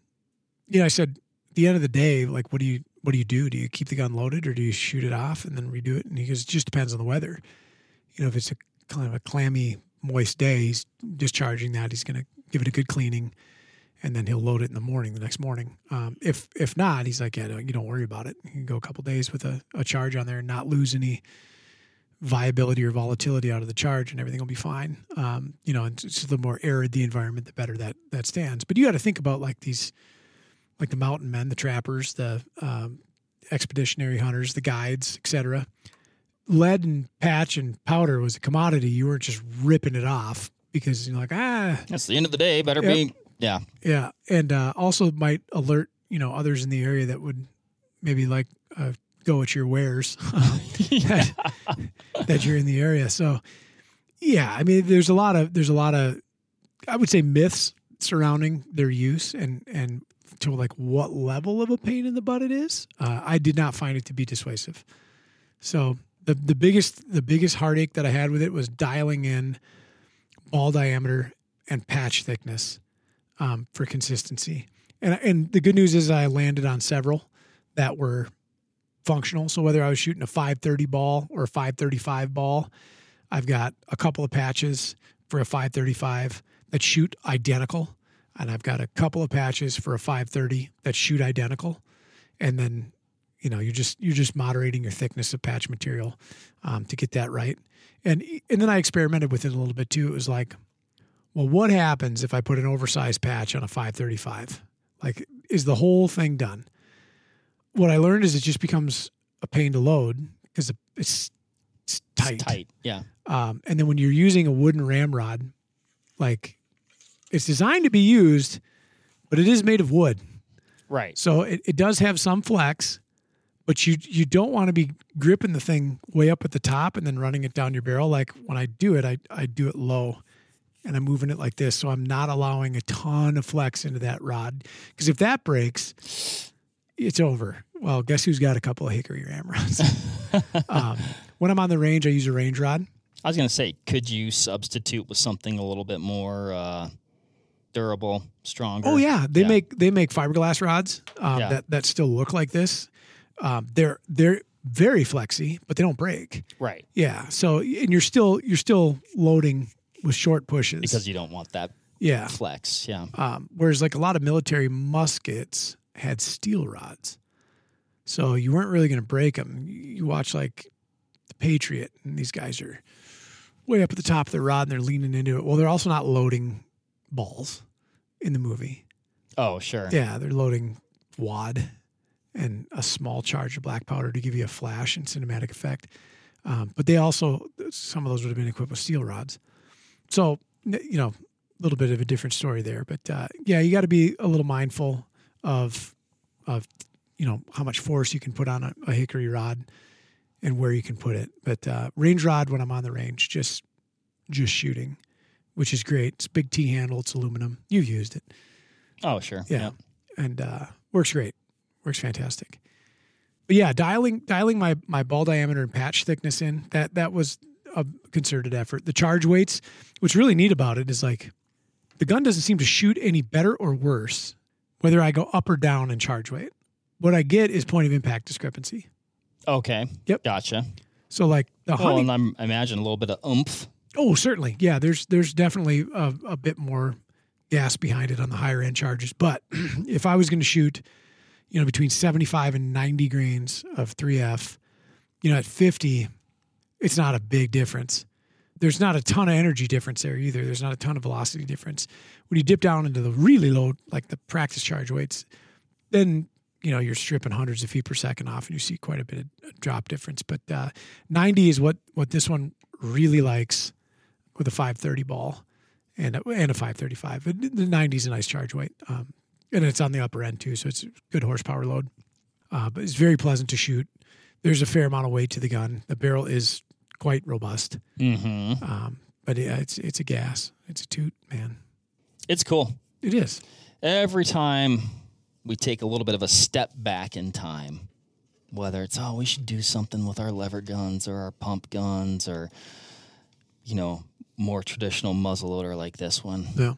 I said, at the end of the day, like, what do you do? Do you keep the gun loaded or do you shoot it off and then redo it? And he goes, it just depends on the weather. If it's a kind of a clammy, moist day, he's discharging that. He's going to give it a good cleaning, and then he'll load it in the next morning. If not, he's like, yeah, no, you don't worry about it. You can go a couple days with a charge on there and not lose any viability or volatility out of the charge, and everything will be fine. And it's the more arid the environment, the better that stands. But you got to think about like these, like the mountain men, the trappers, the expeditionary hunters, the guides, etc. Lead and patch and powder was a commodity. You weren't just ripping it off because you're like, that's the end of the day. Better be, yeah. Yeah. And also might alert, others in the area that would maybe like go at your wares that you're in the area. So, yeah, I mean, there's a lot of, I would say, myths surrounding their use and to like what level of a pain in the butt it is. I did not find it to be dissuasive. So the biggest heartache that I had with it was dialing in ball diameter and patch thickness for consistency. And the good news is I landed on several that were functional. So whether I was shooting a 530 ball or a 535 ball, I've got a couple of patches for a 535 that shoot identical. And I've got a couple of patches for a 530 that shoot identical. And then, you're just moderating your thickness of patch material to get that right. And then I experimented with it a little bit too. It was like, well, what happens if I put an oversized patch on a 535? Like, is the whole thing done? What I learned is it just becomes a pain to load because it's tight. It's tight, yeah. And then when you're using a wooden ramrod, like, it's designed to be used, but it is made of wood. Right. So it does have some flex, but you don't want to be gripping the thing way up at the top and then running it down your barrel. Like when I do it, I do it low and I'm moving it like this. So I'm not allowing a ton of flex into that rod. Because if that breaks, it's over. Well, guess who's got a couple of hickory ramrods? When I'm on the range, I use a range rod. I was going to say, could you substitute with something a little bit more durable, stronger? Oh yeah, they make fiberglass rods that still look like this. They're very flexy, but they don't break. Right. Yeah. So and you're still loading with short pushes because you don't want that flex. Yeah. Whereas like a lot of military muskets had steel rods, so you weren't really going to break them. You watch like the Patriot, and these guys are way up at the top of the rod and they're leaning into it. Well, they're also not loading balls in the movie. Oh, sure. Yeah, they're loading wad and a small charge of black powder to give you a flash and cinematic effect. But they also, some of those would have been equipped with steel rods. So, you know, a little bit of a different story there. But yeah, you got to be a little mindful of, you know, how much force you can put on a hickory rod and where you can put it. But range rod, when I'm on the range, just shooting, which is great. It's a big T handle. It's aluminum. You've used it. Oh, sure. Yeah. And works great. Works fantastic. But yeah, dialing my ball diameter and patch thickness in, that was a concerted effort. The charge weights, what's really neat about it is like the gun doesn't seem to shoot any better or worse whether I go up or down in charge weight. What I get is point of impact discrepancy. Okay. Yep. Gotcha. So like the hunting, and I imagine a little bit of oomph. Oh, certainly. Yeah, there's definitely a bit more gas behind it on the higher end charges. But if I was going to shoot, you know, between 75 and 90 grains of 3F, you know, at 50, it's not a big difference. There's not a ton of energy difference there either. There's not a ton of velocity difference. When you dip down into the really low, like the practice charge weights, then, you know, you're stripping hundreds of feet per second off and you see quite a bit of drop difference. But 90 is what this one really likes with a 530 ball and a 535. The 90 is a nice charge weight. And it's on the upper end too, so it's a good horsepower load. But it's very pleasant to shoot. There's a fair amount of weight to the gun. The barrel is quite robust. Mm-hmm. But it's a gas. It's a toot, man. It's cool. It is. Every time we take a little bit of a step back in time, whether it's, we should do something with our lever guns or our pump guns or, you know, more traditional muzzleloader like this one. Yeah.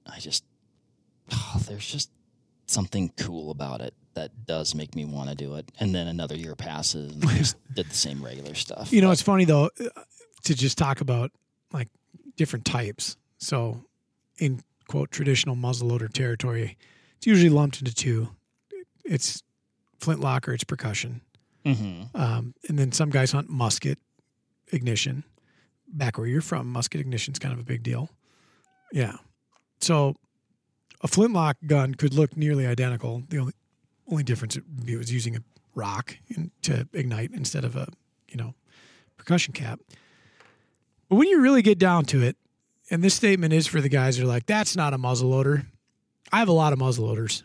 There's just something cool about it that does make me want to do it. And then another year passes and I just did the same regular stuff. You know, it's funny though, to just talk about like different types. So in quote traditional muzzleloader territory, it's usually lumped into two. It's flintlock or it's percussion. Mm-hmm. And then some guys hunt musket ignition. Back where you're from, musket ignition is kind of a big deal. Yeah. So a flintlock gun could look nearly identical. The only difference would be it was using a rock to ignite instead of a, you know, percussion cap. But when you really get down to it, and this statement is for the guys who are like, that's not a muzzleloader. I have a lot of muzzleloaders.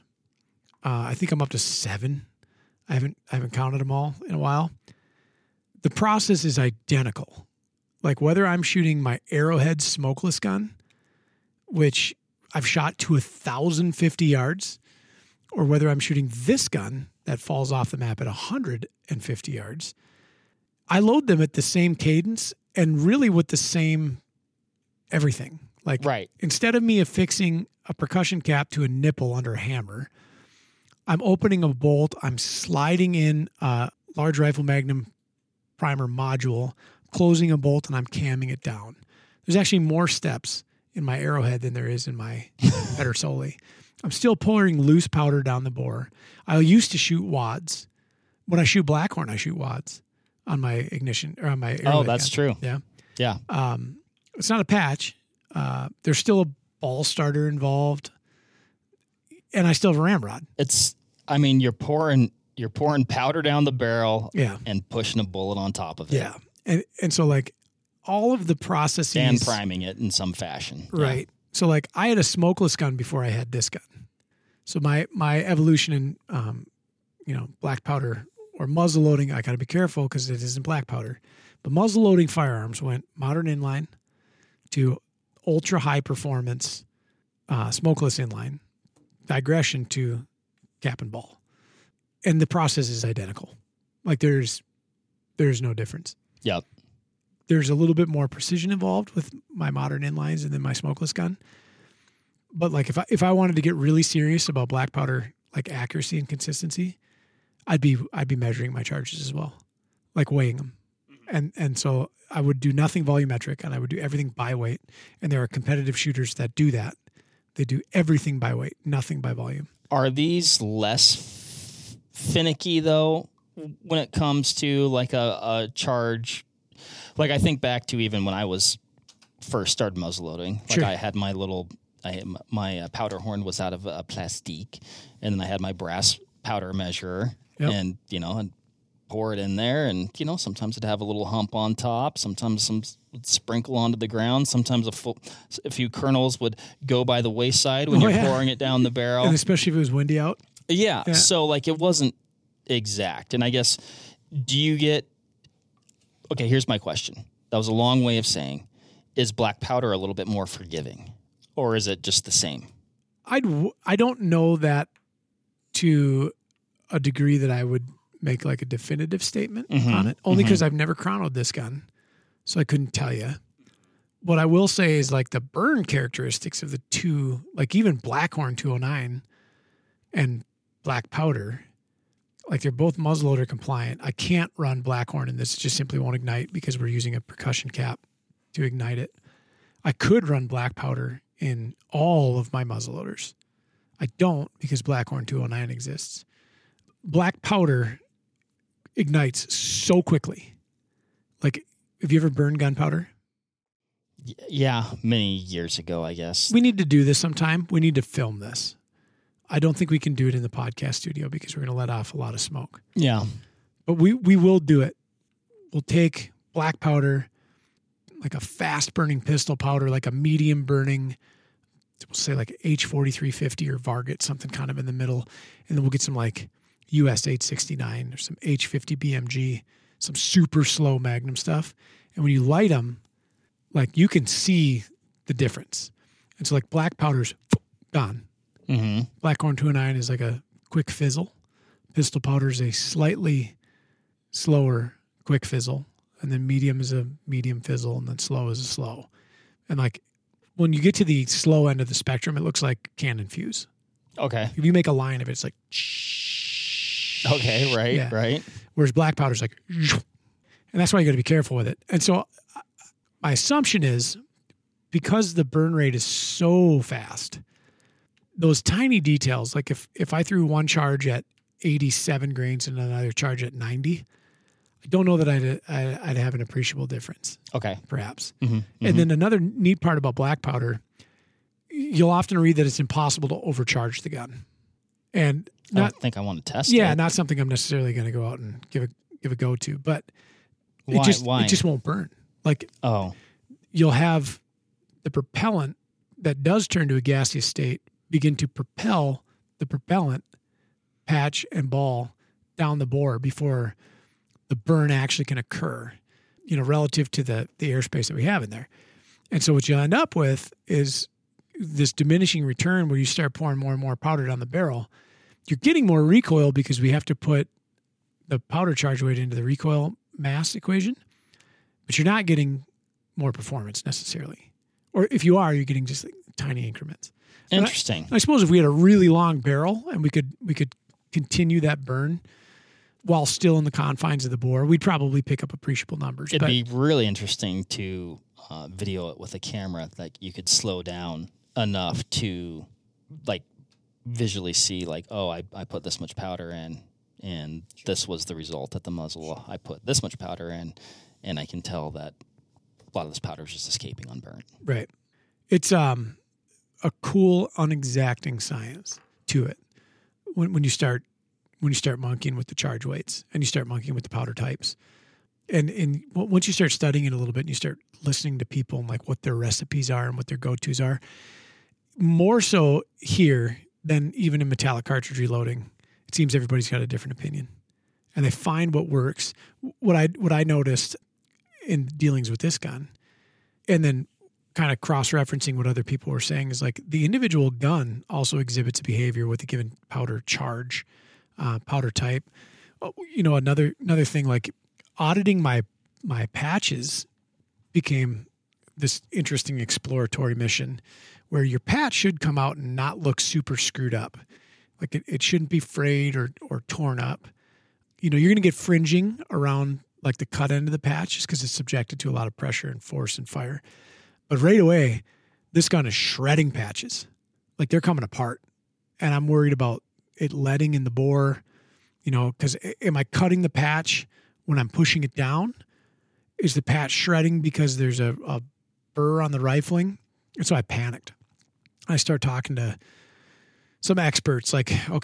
I think I'm up to 7. I haven't counted them all in a while. The process is identical. Like whether I'm shooting my Arrowhead smokeless gun, which I've shot to 1,050 yards, or whether I'm shooting this gun that falls off the map at 150 yards, I load them at the same cadence and really with the same everything. Like right. Instead of me affixing a percussion cap to a nipple under a hammer, I'm opening a bolt, I'm sliding in a large rifle magnum primer module, closing a bolt, and I'm camming it down. There's actually more steps in my Arrowhead than there is in my Pedersoli. I'm still pouring loose powder down the bore. I used to shoot wads. When I shoot Blackhorn, I shoot wads on my ignition or on my Arrowhead. Oh, that's true. Yeah. Yeah. It's not a patch. There's still a ball starter involved, and I still have a ramrod. You're pouring powder down the barrel, yeah, and pushing a bullet on top of it. Yeah, and so like all of the processes and priming it in some fashion, right? Yeah. So like I had a smokeless gun before I had this gun. So my evolution in black powder or muzzle loading, I got to be careful because it isn't black powder. But muzzle loading firearms went modern inline to ultra high performance smokeless inline, digression to cap and ball, and the process is identical. Like there's no difference. Yep. There's a little bit more precision involved with my modern inlines than my smokeless gun. But like if I wanted to get really serious about black powder like accuracy and consistency, I'd be measuring my charges as well, like weighing them. And so I would do nothing volumetric and I would do everything by weight. And there are competitive shooters that do that. They do everything by weight, nothing by volume. Are these less finicky though when it comes to like a charge? Like I think back to even when I was first started muzzleloading. Like sure. I had my my powder horn was out of plastique, and then I had my brass powder measurer, Yep. and and pour it in there, and sometimes it'd have a little hump on top, sometimes some would sprinkle onto the ground, sometimes a few kernels would go by the wayside when you're pouring it down the barrel, and especially if it was windy out. Yeah. So like it wasn't exact. And I guess, okay, here's my question. That was a long way of saying, is black powder a little bit more forgiving, or is it just the same? I don't know that to a degree that I would make like a definitive statement on it, only because I've never chronoed this gun. So I couldn't tell you. What I will say is like the burn characteristics of the two, like even Blackhorn 209 and black powder, like they're both muzzleloader compliant. I can't run Blackhorn and this just simply won't ignite because we're using a percussion cap to ignite it. I could run black powder in all of my muzzleloaders. I don't because Blackhorn 209 exists. Black powder ignites so quickly. Like, have you ever burned gunpowder? Yeah, many years ago, I guess. We need to do this sometime. We need to film this. I don't think we can do it in the podcast studio because we're going to let off a lot of smoke. Yeah. But we will do it. We'll take black powder, like a fast burning pistol powder, like a medium burning, we'll say like H4350 or Varget, something kind of in the middle. And then we'll get some like US 869 or some H50 BMG, some super slow Magnum stuff. And when you light them, like you can see the difference. And so like black powder's gone. Mm-hmm. Blackhorn 209 is like a quick fizzle. Pistol powder is a slightly slower quick fizzle. And then medium is a medium fizzle. And then slow is a slow. And like when you get to the slow end of the spectrum, it looks like cannon fuse. Okay. If you make a line of it, it's like... Okay, right, right. Whereas black powder's like... And that's why you got to be careful with it. And so my assumption is because the burn rate is so fast, those tiny details, like if I threw one charge at 87 grains and another charge at 90, I don't know that I'd have an appreciable difference. Okay. Perhaps. Mm-hmm, And then another neat part about black powder, you'll often read that it's impossible to overcharge the gun. And I don't think I want to test it. Yeah, not something I'm necessarily going to go out and give a go to, but Why? it just won't burn. Like, you'll have the propellant that does turn to a gaseous state begin to propel the propellant patch and ball down the bore before the burn actually can occur, relative to the airspace that we have in there. And so what you end up with is this diminishing return where you start pouring more and more powder down the barrel. You're getting more recoil because we have to put the powder charge weight into the recoil mass equation, but you're not getting more performance necessarily. Or if you are, you're getting just like tiny increments. Interesting. I suppose if we had a really long barrel and we could continue that burn while still in the confines of the bore, we'd probably pick up appreciable numbers. It'd be really interesting to video it with a camera that you could slow down enough to like visually see like, oh, I put this much powder in and this was the result at the muzzle. I put this much powder in and I can tell that a lot of this powder is just escaping unburnt. Right. It's a cool, unexacting science to it. When you start monkeying with the charge weights and you start monkeying with the powder types, and once you start studying it a little bit and you start listening to people and like what their recipes are and what their go-tos are, more so here than even in metallic cartridge reloading, it seems everybody's got a different opinion, and they find what works. What I noticed in dealings with this gun, and then kind of cross-referencing what other people were saying, is like the individual gun also exhibits behavior with a given powder charge, powder type. Another thing, like auditing my patches became this interesting exploratory mission where your patch should come out and not look super screwed up. Like it shouldn't be frayed or torn up. You're going to get fringing around like the cut end of the patch just because it's subjected to a lot of pressure and force and fire. But right away, this gun is shredding patches. Like they're coming apart. And I'm worried about it leading in the bore, because am I cutting the patch when I'm pushing it down? Is the patch shredding because there's a burr on the rifling? And so I panicked. I start talking to some experts like, okay,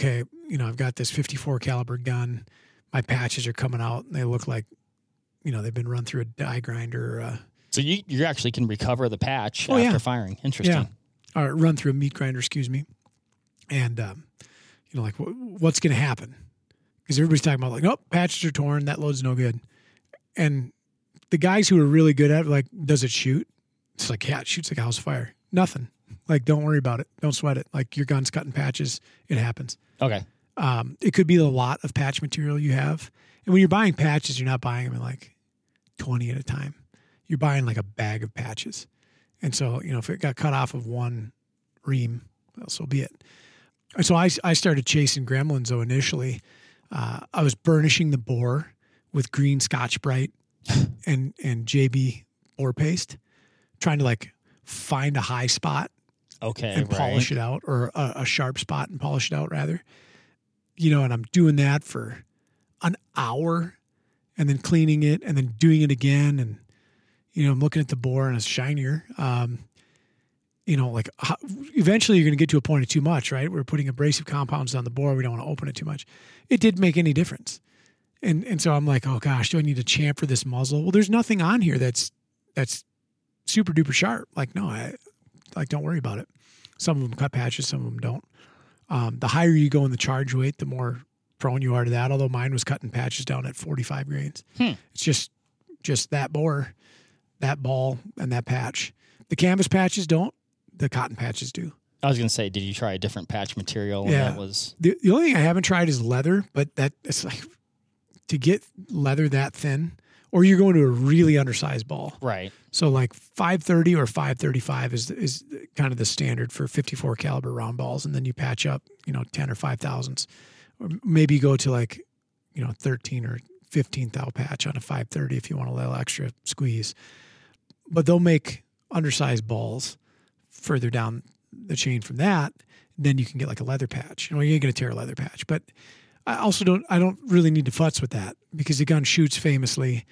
I've got this 54 caliber gun. My patches are coming out and they look like, they've been run through a die grinder. So you actually can recover the patch after firing. Interesting. Yeah. Or run through a meat grinder, excuse me. And, like what's going to happen? Because everybody's talking about like, nope, patches are torn. That load's no good. And the guys who are really good at it, like, does it shoot? It's like, yeah, it shoots like a house of fire. Nothing. Like, don't worry about it. Don't sweat it. Like, your gun's cutting patches. It happens. Okay. It could be the lot of patch material you have. And when you're buying patches, you're not buying them in like 20 at a time. You're buying like a bag of patches. And so, if it got cut off of one ream, well, so be it. And so I started chasing gremlins, though, initially. I was burnishing the bore with green Scotch-Brite and JB bore paste, trying to like find a high spot and polish it out, or a sharp spot and polish it out rather. And I'm doing that for an hour and then cleaning it and then doing it again. And, I'm looking at the bore and it's shinier. Eventually you're going to get to a point of too much, right? We're putting abrasive compounds on the bore. We don't want to open it too much. It didn't make any difference. And so I'm like, oh gosh, do I need to chamfer this muzzle? Well, there's nothing on here that's super duper sharp. Like, no, don't worry about it. Some of them cut patches, some of them don't. The higher you go in the charge weight, the more prone you are to that. Although mine was cutting patches down at 45 grains. It's just that bore, that ball, and that patch. The canvas patches don't. The cotton patches do. I was going to say, did you try a different patch material? Yeah. That was the only thing I haven't tried is leather, but it's like to get leather that thin, or you're going to a really undersized ball. Right. So like 530 or 535 is kind of the standard for 54 caliber round balls. And then you patch up, 10 or 5,000s, or maybe you go to like, 13 or 15 thou patch on a 530 if you want a little extra squeeze. But they'll make undersized balls further down the chain from that. Then you can get like a leather patch. You ain't going to tear a leather patch, but I don't really need to futz with that because the gun shoots famously,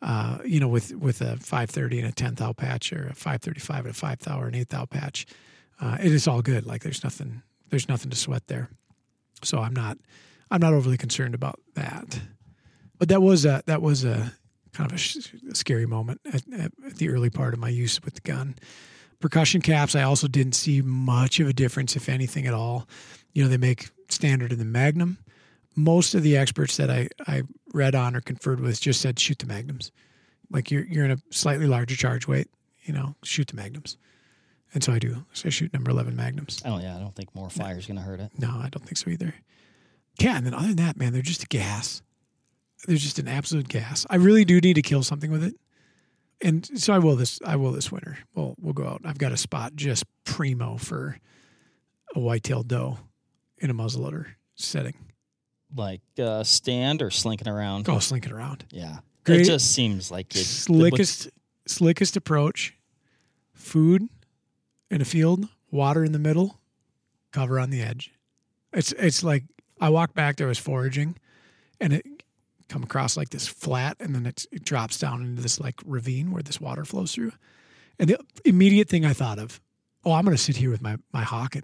with a 530 and a 10 thou patch, or a 535 and a 5 thou or an 8 thou patch. It is all good. Like there's nothing to sweat there. So I'm not overly concerned about that. But that was a kind of a scary moment at the early part of my use with the gun. Percussion caps, I also didn't see much of a difference, if anything at all. They make standard in the Magnum. Most of the experts that I read on or conferred with just said, shoot the Magnums. Like you're in a slightly larger charge weight, shoot the Magnums. And so I do. So I shoot number 11 Magnums. Oh, yeah. I don't think more fire is going to hurt it. No, I don't think so either. Yeah, and then other than that, man, they're just a gas. They're just an absolute gas. I really do need to kill something with it. And so I will this winter. We'll go out. I've got a spot just primo for a white-tailed doe in a muzzleloader setting. Like stand or slinking around? Oh, slinking around. Yeah. Great. It just seems like it. Slickest approach. Food in a field, water in the middle, cover on the edge. It's like I walked back there, I was foraging, and it come across like this flat, and then it drops down into this like ravine where this water flows through. And the immediate thing I thought of, I'm going to sit here with my Hawken.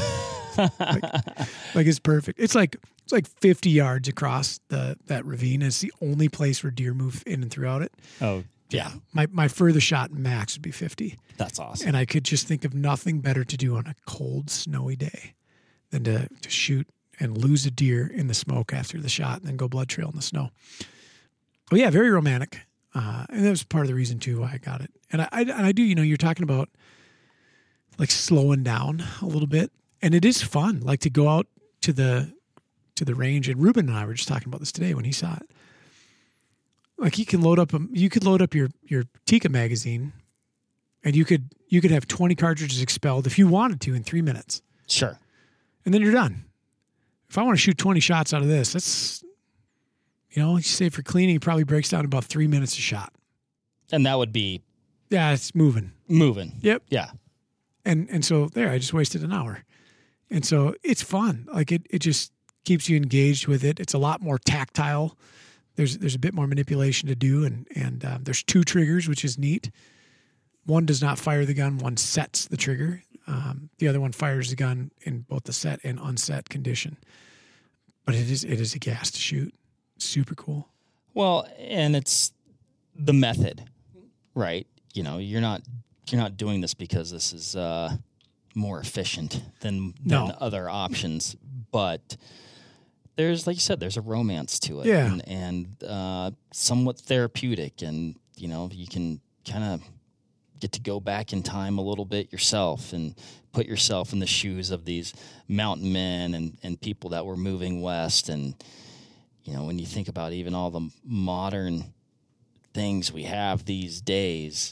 like it's perfect. It's like 50 yards across that ravine. It's the only place where deer move in and throughout it. Oh, yeah. My furthest shot max would be 50. That's awesome. And I could just think of nothing better to do on a cold, snowy day than to shoot and lose a deer in the smoke after the shot and then go blood trail in the snow. Oh yeah, very romantic. And that was part of the reason too why I got it. And I do, you're talking about like slowing down a little bit, and it is fun, like to go out to the range. And Ruben and I were just talking about this today when he saw it. Like you could load up your Tikka magazine, and you could have 20 cartridges expelled if you wanted to in 3 minutes. Sure. And then you're done. If I want to shoot 20 shots out of this, that's, you say for cleaning, it probably breaks down about 3 minutes a shot. And that would be... Yeah, it's moving. Yep. Yeah. And so there, I just wasted an hour. And so it's fun. Like it just keeps you engaged with it. It's a lot more tactile. There's a bit more manipulation to do. And there's 2 triggers, which is neat. One does not fire the gun. One sets the trigger. The other one fires the gun in both the set and unset condition. But it is a gas to shoot. Super cool. Well, and it's the method, right? You know, you're not doing this because this is more efficient than other options, but there's, like you said, there's a romance to it, Yeah. and somewhat therapeutic, and you know, you can kind of get to go back in time a little bit yourself and put yourself in the shoes of these mountain men and people that were moving west. And you know, when you think about even all the modern things we have these days,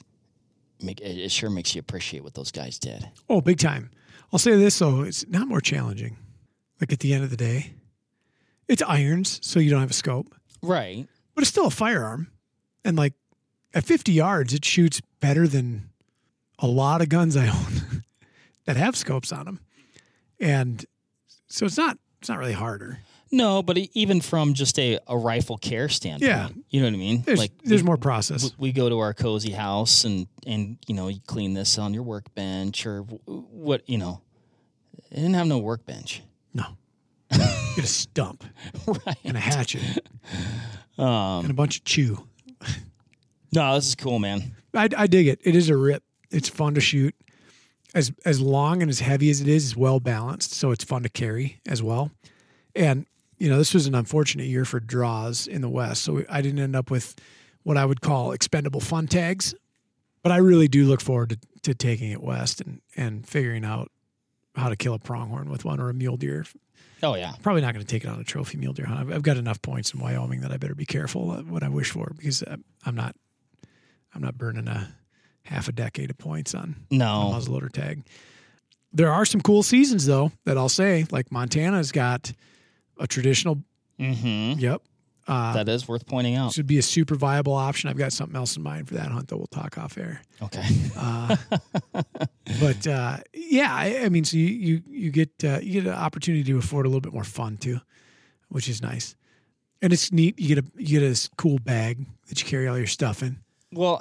it sure makes you appreciate what those guys did. Oh, big time. I'll say this, though. It's not more challenging. Like, at the end of the day, it's irons, so you don't have a scope. Right. But it's still a firearm. And, like, at 50 yards, it shoots better than a lot of guns I own that have scopes on them. And so it's not really harder. No, but even from just a rifle care standpoint, Yeah. you know what I mean? There's more process. We go to our cozy house and you know, you clean this on your workbench or what, you know. It didn't have no workbench. No. You get a stump Right. and a hatchet and a bunch of chew. No, this is cool, man. I dig it. It is a rip. It's fun to shoot. As long and as heavy as it is, it's well balanced, so it's fun to carry as well. And you know, this was an unfortunate year for draws in the West, so I didn't end up with what I would call expendable fun tags. But I really do look forward to taking it west and figuring out how to kill a pronghorn with one or a mule deer. Oh, yeah. Probably not going to take it on a trophy mule deer hunt. I've got enough points in Wyoming that I better be careful what I wish for, because I'm not burning a half a decade of points on a muzzleloader tag. There are some cool seasons, though, that I'll say, like Montana's got a traditional. Mm-hmm. Yep. That is worth pointing out. Should be a super viable option. I've got something else in mind for that hunt that we'll talk off air. Okay. But yeah, I mean, so you get an opportunity to afford a little bit more fun too, which is nice, and it's neat. You get a cool bag that you carry all your stuff in. Well,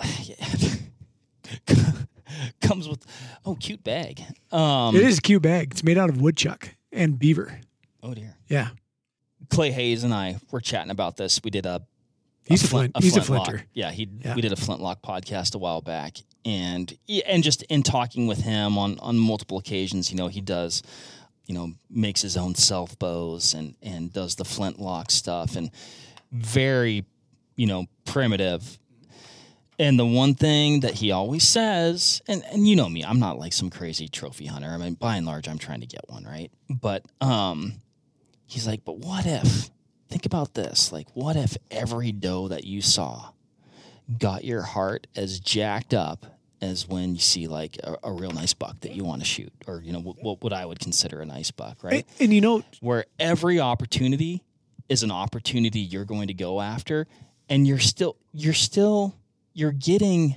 comes with cute bag. It is a cute bag. It's made out of woodchuck and beaver. Oh dear. Yeah. Clay Hayes and I were chatting about this. We did he's a flinter. We did a Flintlock podcast a while back, and just in talking with him on multiple occasions, you know, he does, you know, makes his own self bows and does the Flintlock stuff, and very, you know, primitive. And the one thing that he always says, and you know me, I'm not like some crazy trophy hunter. I mean, by and large, I'm trying to get one, right? But he's like, but what if, think about this, like, what if every doe that you saw got your heart as jacked up as when you see like a real nice buck that you want to shoot, or, you know, what I would consider a nice buck, right? And you know, where every opportunity is an opportunity you're going to go after, and you're getting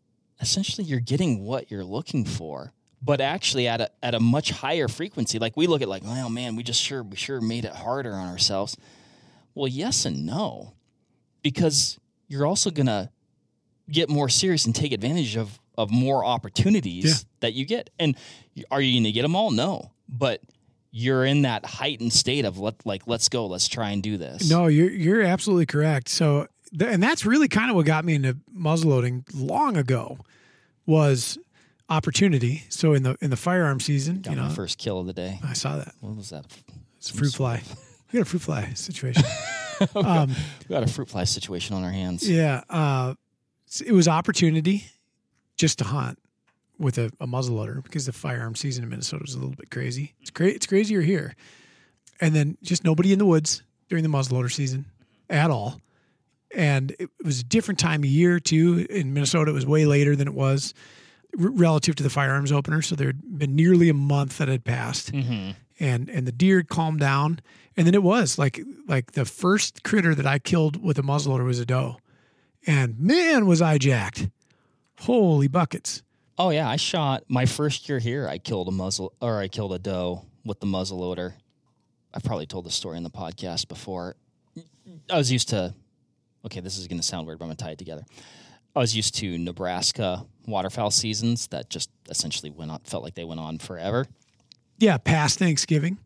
what you're looking for, but actually at a much higher frequency. Like, we look at like, oh man, we sure made it harder on ourselves. Well, yes and no, because you're also gonna get more serious and take advantage of more opportunities that you get. And are you gonna get them all? No, but you're in that heightened state of let's go, let's try and do this. No, you're absolutely correct. So, and that's really kind of what got me into muzzleloading long ago, was opportunity. So in the firearm season, Got my first kill of the day. I saw that. What was that? It's a fruit fly. We got a fruit fly situation. We got a fruit fly situation on our hands. Yeah. It was opportunity just to hunt with a muzzleloader, because the firearm season in Minnesota was a little bit crazy. It's crazier here. And then just nobody in the woods during the muzzleloader season at all. And it was a different time of year too. In Minnesota, it was way later than it was relative to the firearms opener. So there had been nearly a month that had passed, Mm-hmm. and the deer had calmed down. And then it was like the first critter that I killed with a muzzleloader was a doe, and man, was I jacked! Holy buckets! Oh yeah, I shot my first year here. I killed a doe with the muzzleloader. I've probably told this story in the podcast before. I was used to. Okay, this is going to sound weird, but I'm going to tie it together. I was used to Nebraska waterfowl seasons that just essentially felt like they went on forever. Yeah, past Thanksgiving.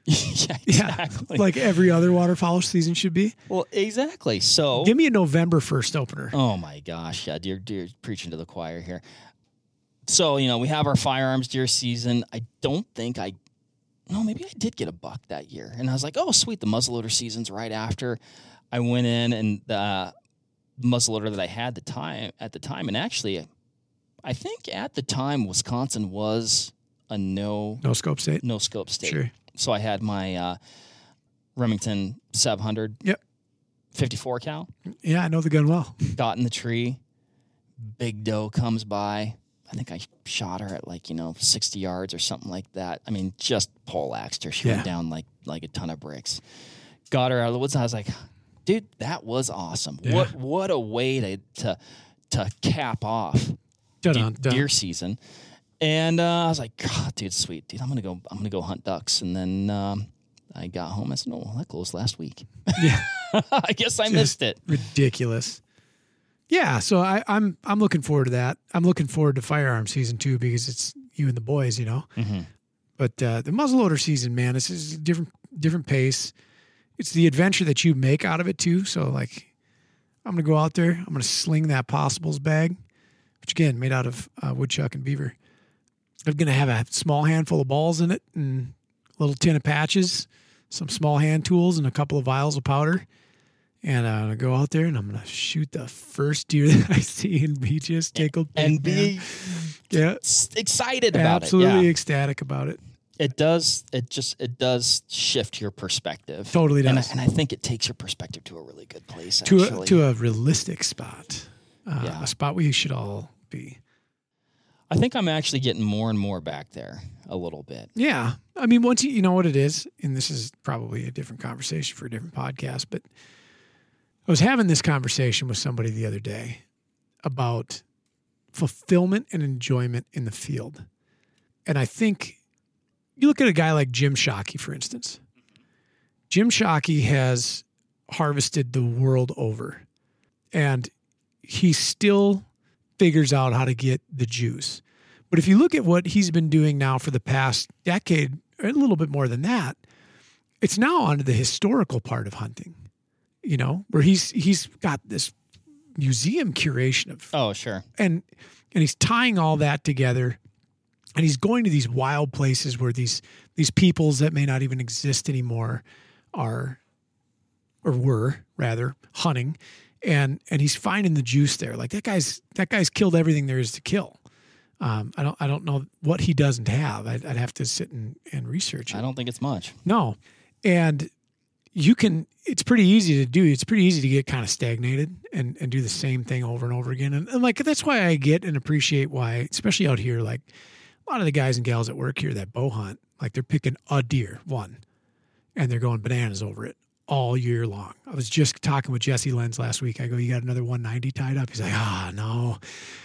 Yeah, exactly. Like every other waterfowl season should be. Well, exactly. So Give me a November 1st opener. oh my gosh, yeah, dear, preaching to the choir here. So, we have our firearms deer season. I don't think maybe I did get a buck that year. And I was like, oh, sweet, the muzzleloader season's right after. I went in and the muzzleloader that I had at the time, and actually, I think at the time, Wisconsin was a no scope state. No scope state. Sure. So I had my Remington 700. Yep. 54 cal. Yeah, I know the gun well. Got in the tree. Big doe comes by. I think I shot her at 60 yards or something like that. I mean, just poleaxed her. She went down like a ton of bricks. Got her out of the woods. I was like, dude, that was awesome. Yeah. What a way to cap off deer season. And I was like, God, dude, sweet, dude. I'm gonna go hunt ducks. And then I got home. I said, no, that closed last week. Yeah, I guess I missed it. Ridiculous. Yeah, so I'm looking forward to that. I'm looking forward to firearm season too because it's you and the boys, Mm-hmm. But the muzzleloader season, man, this is a different pace. It's the adventure that you make out of it too. So like, I'm gonna go out there. I'm gonna sling that possibles bag, which again made out of woodchuck and beaver. I'm going to have a small handful of balls in it and a little tin of patches, some small hand tools, and a couple of vials of powder. And I'm going to go out there and I'm going to shoot the first deer that I see and be just tickled. And be excited about it. Absolutely ecstatic about it. It does. It does shift your perspective. Totally does. And I think it takes your perspective to a really good place, to a realistic spot. A spot where you should all be. I think I'm actually getting more and more back there a little bit. Yeah. I mean, once you know what it is, and this is probably a different conversation for a different podcast, but I was having this conversation with somebody the other day about fulfillment and enjoyment in the field. And I think you look at a guy like Jim Shockey, for instance. Jim Shockey has harvested the world over, and he still figures out how to get the juice. But if you look at what he's been doing now for the past decade, or a little bit more than that, it's now onto the historical part of hunting, where he's got this museum curation of. Oh, sure. And he's tying all that together, and he's going to these wild places where these peoples that may not even exist anymore were hunting. And he's finding the juice there. Like that guy's killed everything there is to kill. I don't know what he doesn't have. I'd have to sit and research it. I don't think it's much. No. And it's pretty easy to do. It's pretty easy to get kind of stagnated and do the same thing over and over again. And like, that's why I get and appreciate why, especially out here, like a lot of the guys and gals that work here that bow hunt, like they're picking a deer, one, and they're going bananas over it all year long. I was just talking with Jesse Lenz last week. I go, you got another 190 tied up? He's like, no,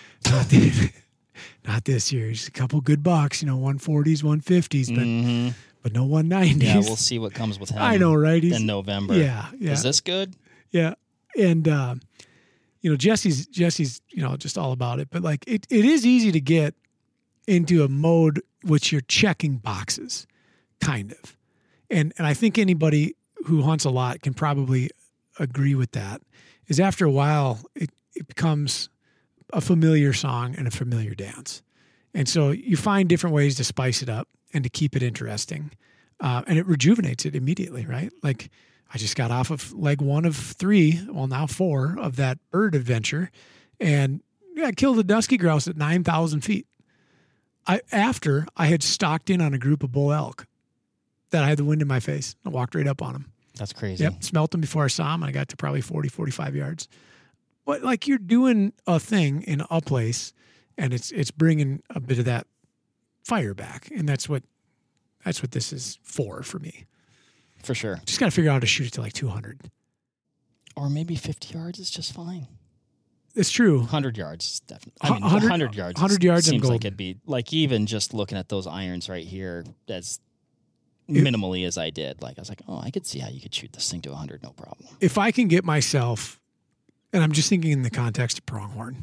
not this year. Just a couple good bucks, 140s, 150s, but no 190s. Yeah, we'll see what comes with him. I know, right? In November. Yeah. Is this good? Yeah. And, Jesse's, just all about it. But like, it is easy to get into a mode which you're checking boxes, kind of. And I think anybody who hunts a lot can probably agree with that, is after a while, it becomes a familiar song and a familiar dance. And so you find different ways to spice it up and to keep it interesting. And it rejuvenates it immediately, right? Like I just got off of leg 1 of 3, well now 4 of that bird adventure, and I killed a dusky grouse at 9,000 feet. After I had stalked in on a group of bull elk that I had the wind in my face. I walked right up on them. That's crazy. Yep, smelt them before I saw them. I got to probably 40, 45 yards. But like you're doing a thing in a place, and it's bringing a bit of that fire back, and that's what this is for me. For sure. Just got to figure out how to shoot it to like 200. Or maybe 50 yards is just fine. It's true. 100 yards, definitely. I mean, 100 yards. 100 yards seems and like it'd be like even just looking at those irons right here as minimally as I did. Like I was like, oh, I could see how you could shoot this thing to 100, no problem. If I can get myself, and I'm just thinking in the context of pronghorn,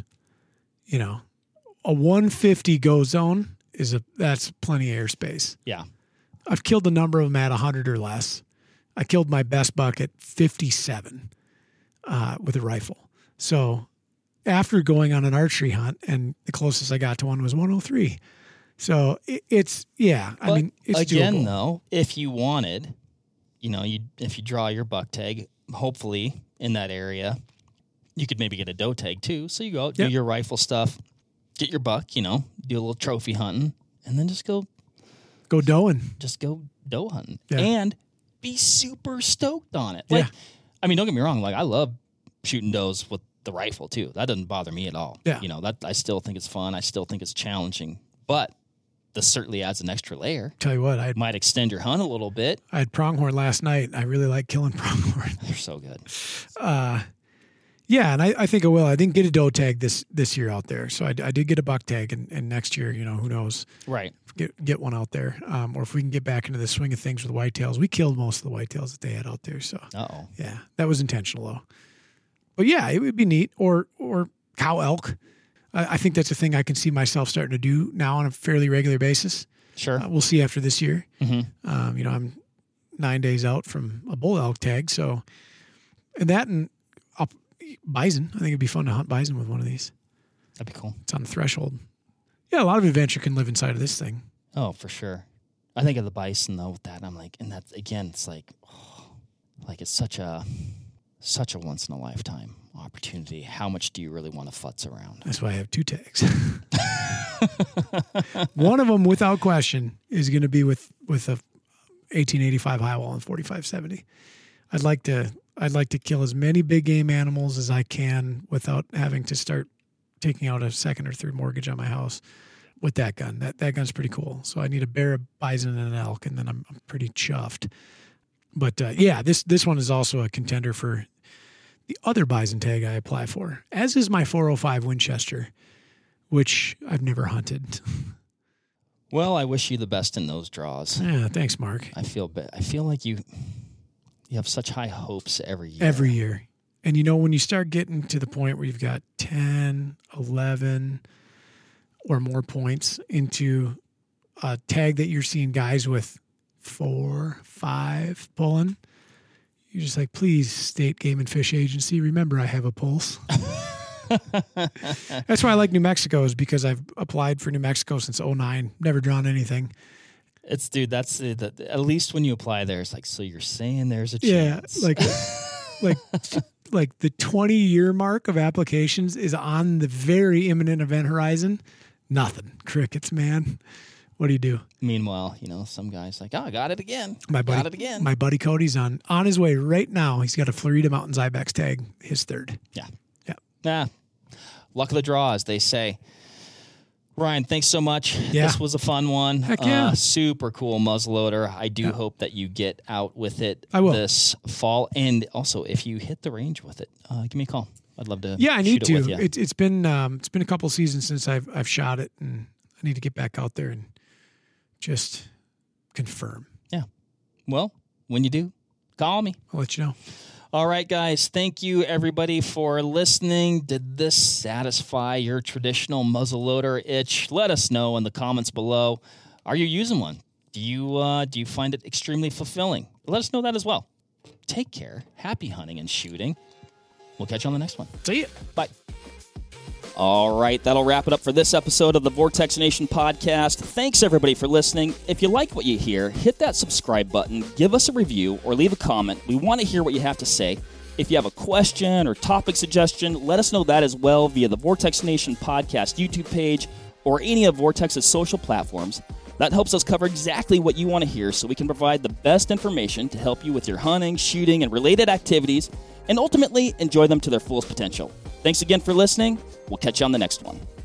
a 150 go zone that's plenty of airspace. Yeah. I've killed a number of them at 100 or less. I killed my best buck at 57 with a rifle. So after going on an archery hunt, and the closest I got to one was 103. So it's again, doable. Though, if you wanted, if you draw your buck tag, hopefully in that area, you could maybe get a doe tag too. So you go out, do your rifle stuff, get your buck, do a little trophy hunting, and then just go doeing. Just go doe hunting. Yeah. And be super stoked on it. Like, I mean, don't get me wrong. Like, I love shooting does with the rifle too. That doesn't bother me at all. Yeah. That I still think it's fun. I still think it's challenging, but this certainly adds an extra layer. Tell you what, might extend your hunt a little bit. I had pronghorn last night. I really like killing pronghorn. They're so good. And I think I will. I didn't get a doe tag this year out there, so I did get a buck tag, and next year, who knows? Right. Get one out there, or if we can get back into the swing of things with whitetails. We killed most of the whitetails that they had out there, so yeah, that was intentional though. But yeah, it would be neat, or cow elk. I think that's a thing I can see myself starting to do now on a fairly regular basis. Sure. We'll see after this year. Mm-hmm. I'm 9 days out from a bull elk tag, so and bison. I think it'd be fun to hunt bison with one of these. That'd be cool. It's on the threshold. Yeah, a lot of adventure can live inside of this thing. Oh, for sure. I think of the bison though with that, and I'm like, and that's again, it's like it's such a once in a lifetime opportunity. How much do you really want to futz around? That's why I have 2 tags. One of them, without question, is going to be with a 1885 high wall and 4570. I'd like to kill as many big game animals as I can without having to start taking out a second or third mortgage on my house with that gun. That gun's pretty cool. So I need a bear, a bison, and an elk, and then I'm pretty chuffed. But this one is also a contender for the other bison tag I apply for, as is my 405 Winchester, which I've never hunted. Well, I wish you the best in those draws. Yeah, thanks, Mark. I feel like you have such high hopes every year. Every year. And when you start getting to the point where you've got 10, 11 or more points into a tag that you're seeing guys with 4, 5 pulling, you're just like, please, State Game and Fish Agency, remember I have a pulse. That's why I like New Mexico, is because I've applied for New Mexico since 2009, never drawn anything. That's at least when you apply there, it's like, so you're saying there's a chance. Yeah, like the 20-year mark of applications is on the very imminent event horizon. Nothing. Crickets, man. What do you do? Meanwhile, some guy's like, I got it again. My buddy Cody's on his way right now. He's got a Florida Mountains Ibex tag, his third. Yeah. Yeah. Luck of the draw, as they say. Ryan, thanks so much. Yeah. This was a fun one. Heck yeah. Super cool muzzleloader. I do hope that you get out with it this fall. And also, if you hit the range with it, give me a call. I'd love to. Yeah, I need shoot to. It with you. It's been a couple seasons since I've shot it, and I need to get back out there and just confirm. Yeah. Well, when you do, call me. I'll let you know. All right, guys. Thank you, everybody, for listening. Did this satisfy your traditional muzzleloader itch? Let us know in the comments below. Are you using one? Do you find it extremely fulfilling? Let us know that as well. Take care. Happy hunting and shooting. We'll catch you on the next one. See ya. Bye. All right, that'll wrap it up for this episode of the Vortex Nation podcast. Thanks, everybody, for listening. If you like what you hear, hit that subscribe button, give us a review, or leave a comment. We want to hear what you have to say. If you have a question or topic suggestion, let us know that as well via the Vortex Nation podcast YouTube page or any of Vortex's social platforms. That helps us cover exactly what you want to hear so we can provide the best information to help you with your hunting, shooting, and related activities, and ultimately enjoy them to their fullest potential. Thanks again for listening. We'll catch you on the next one.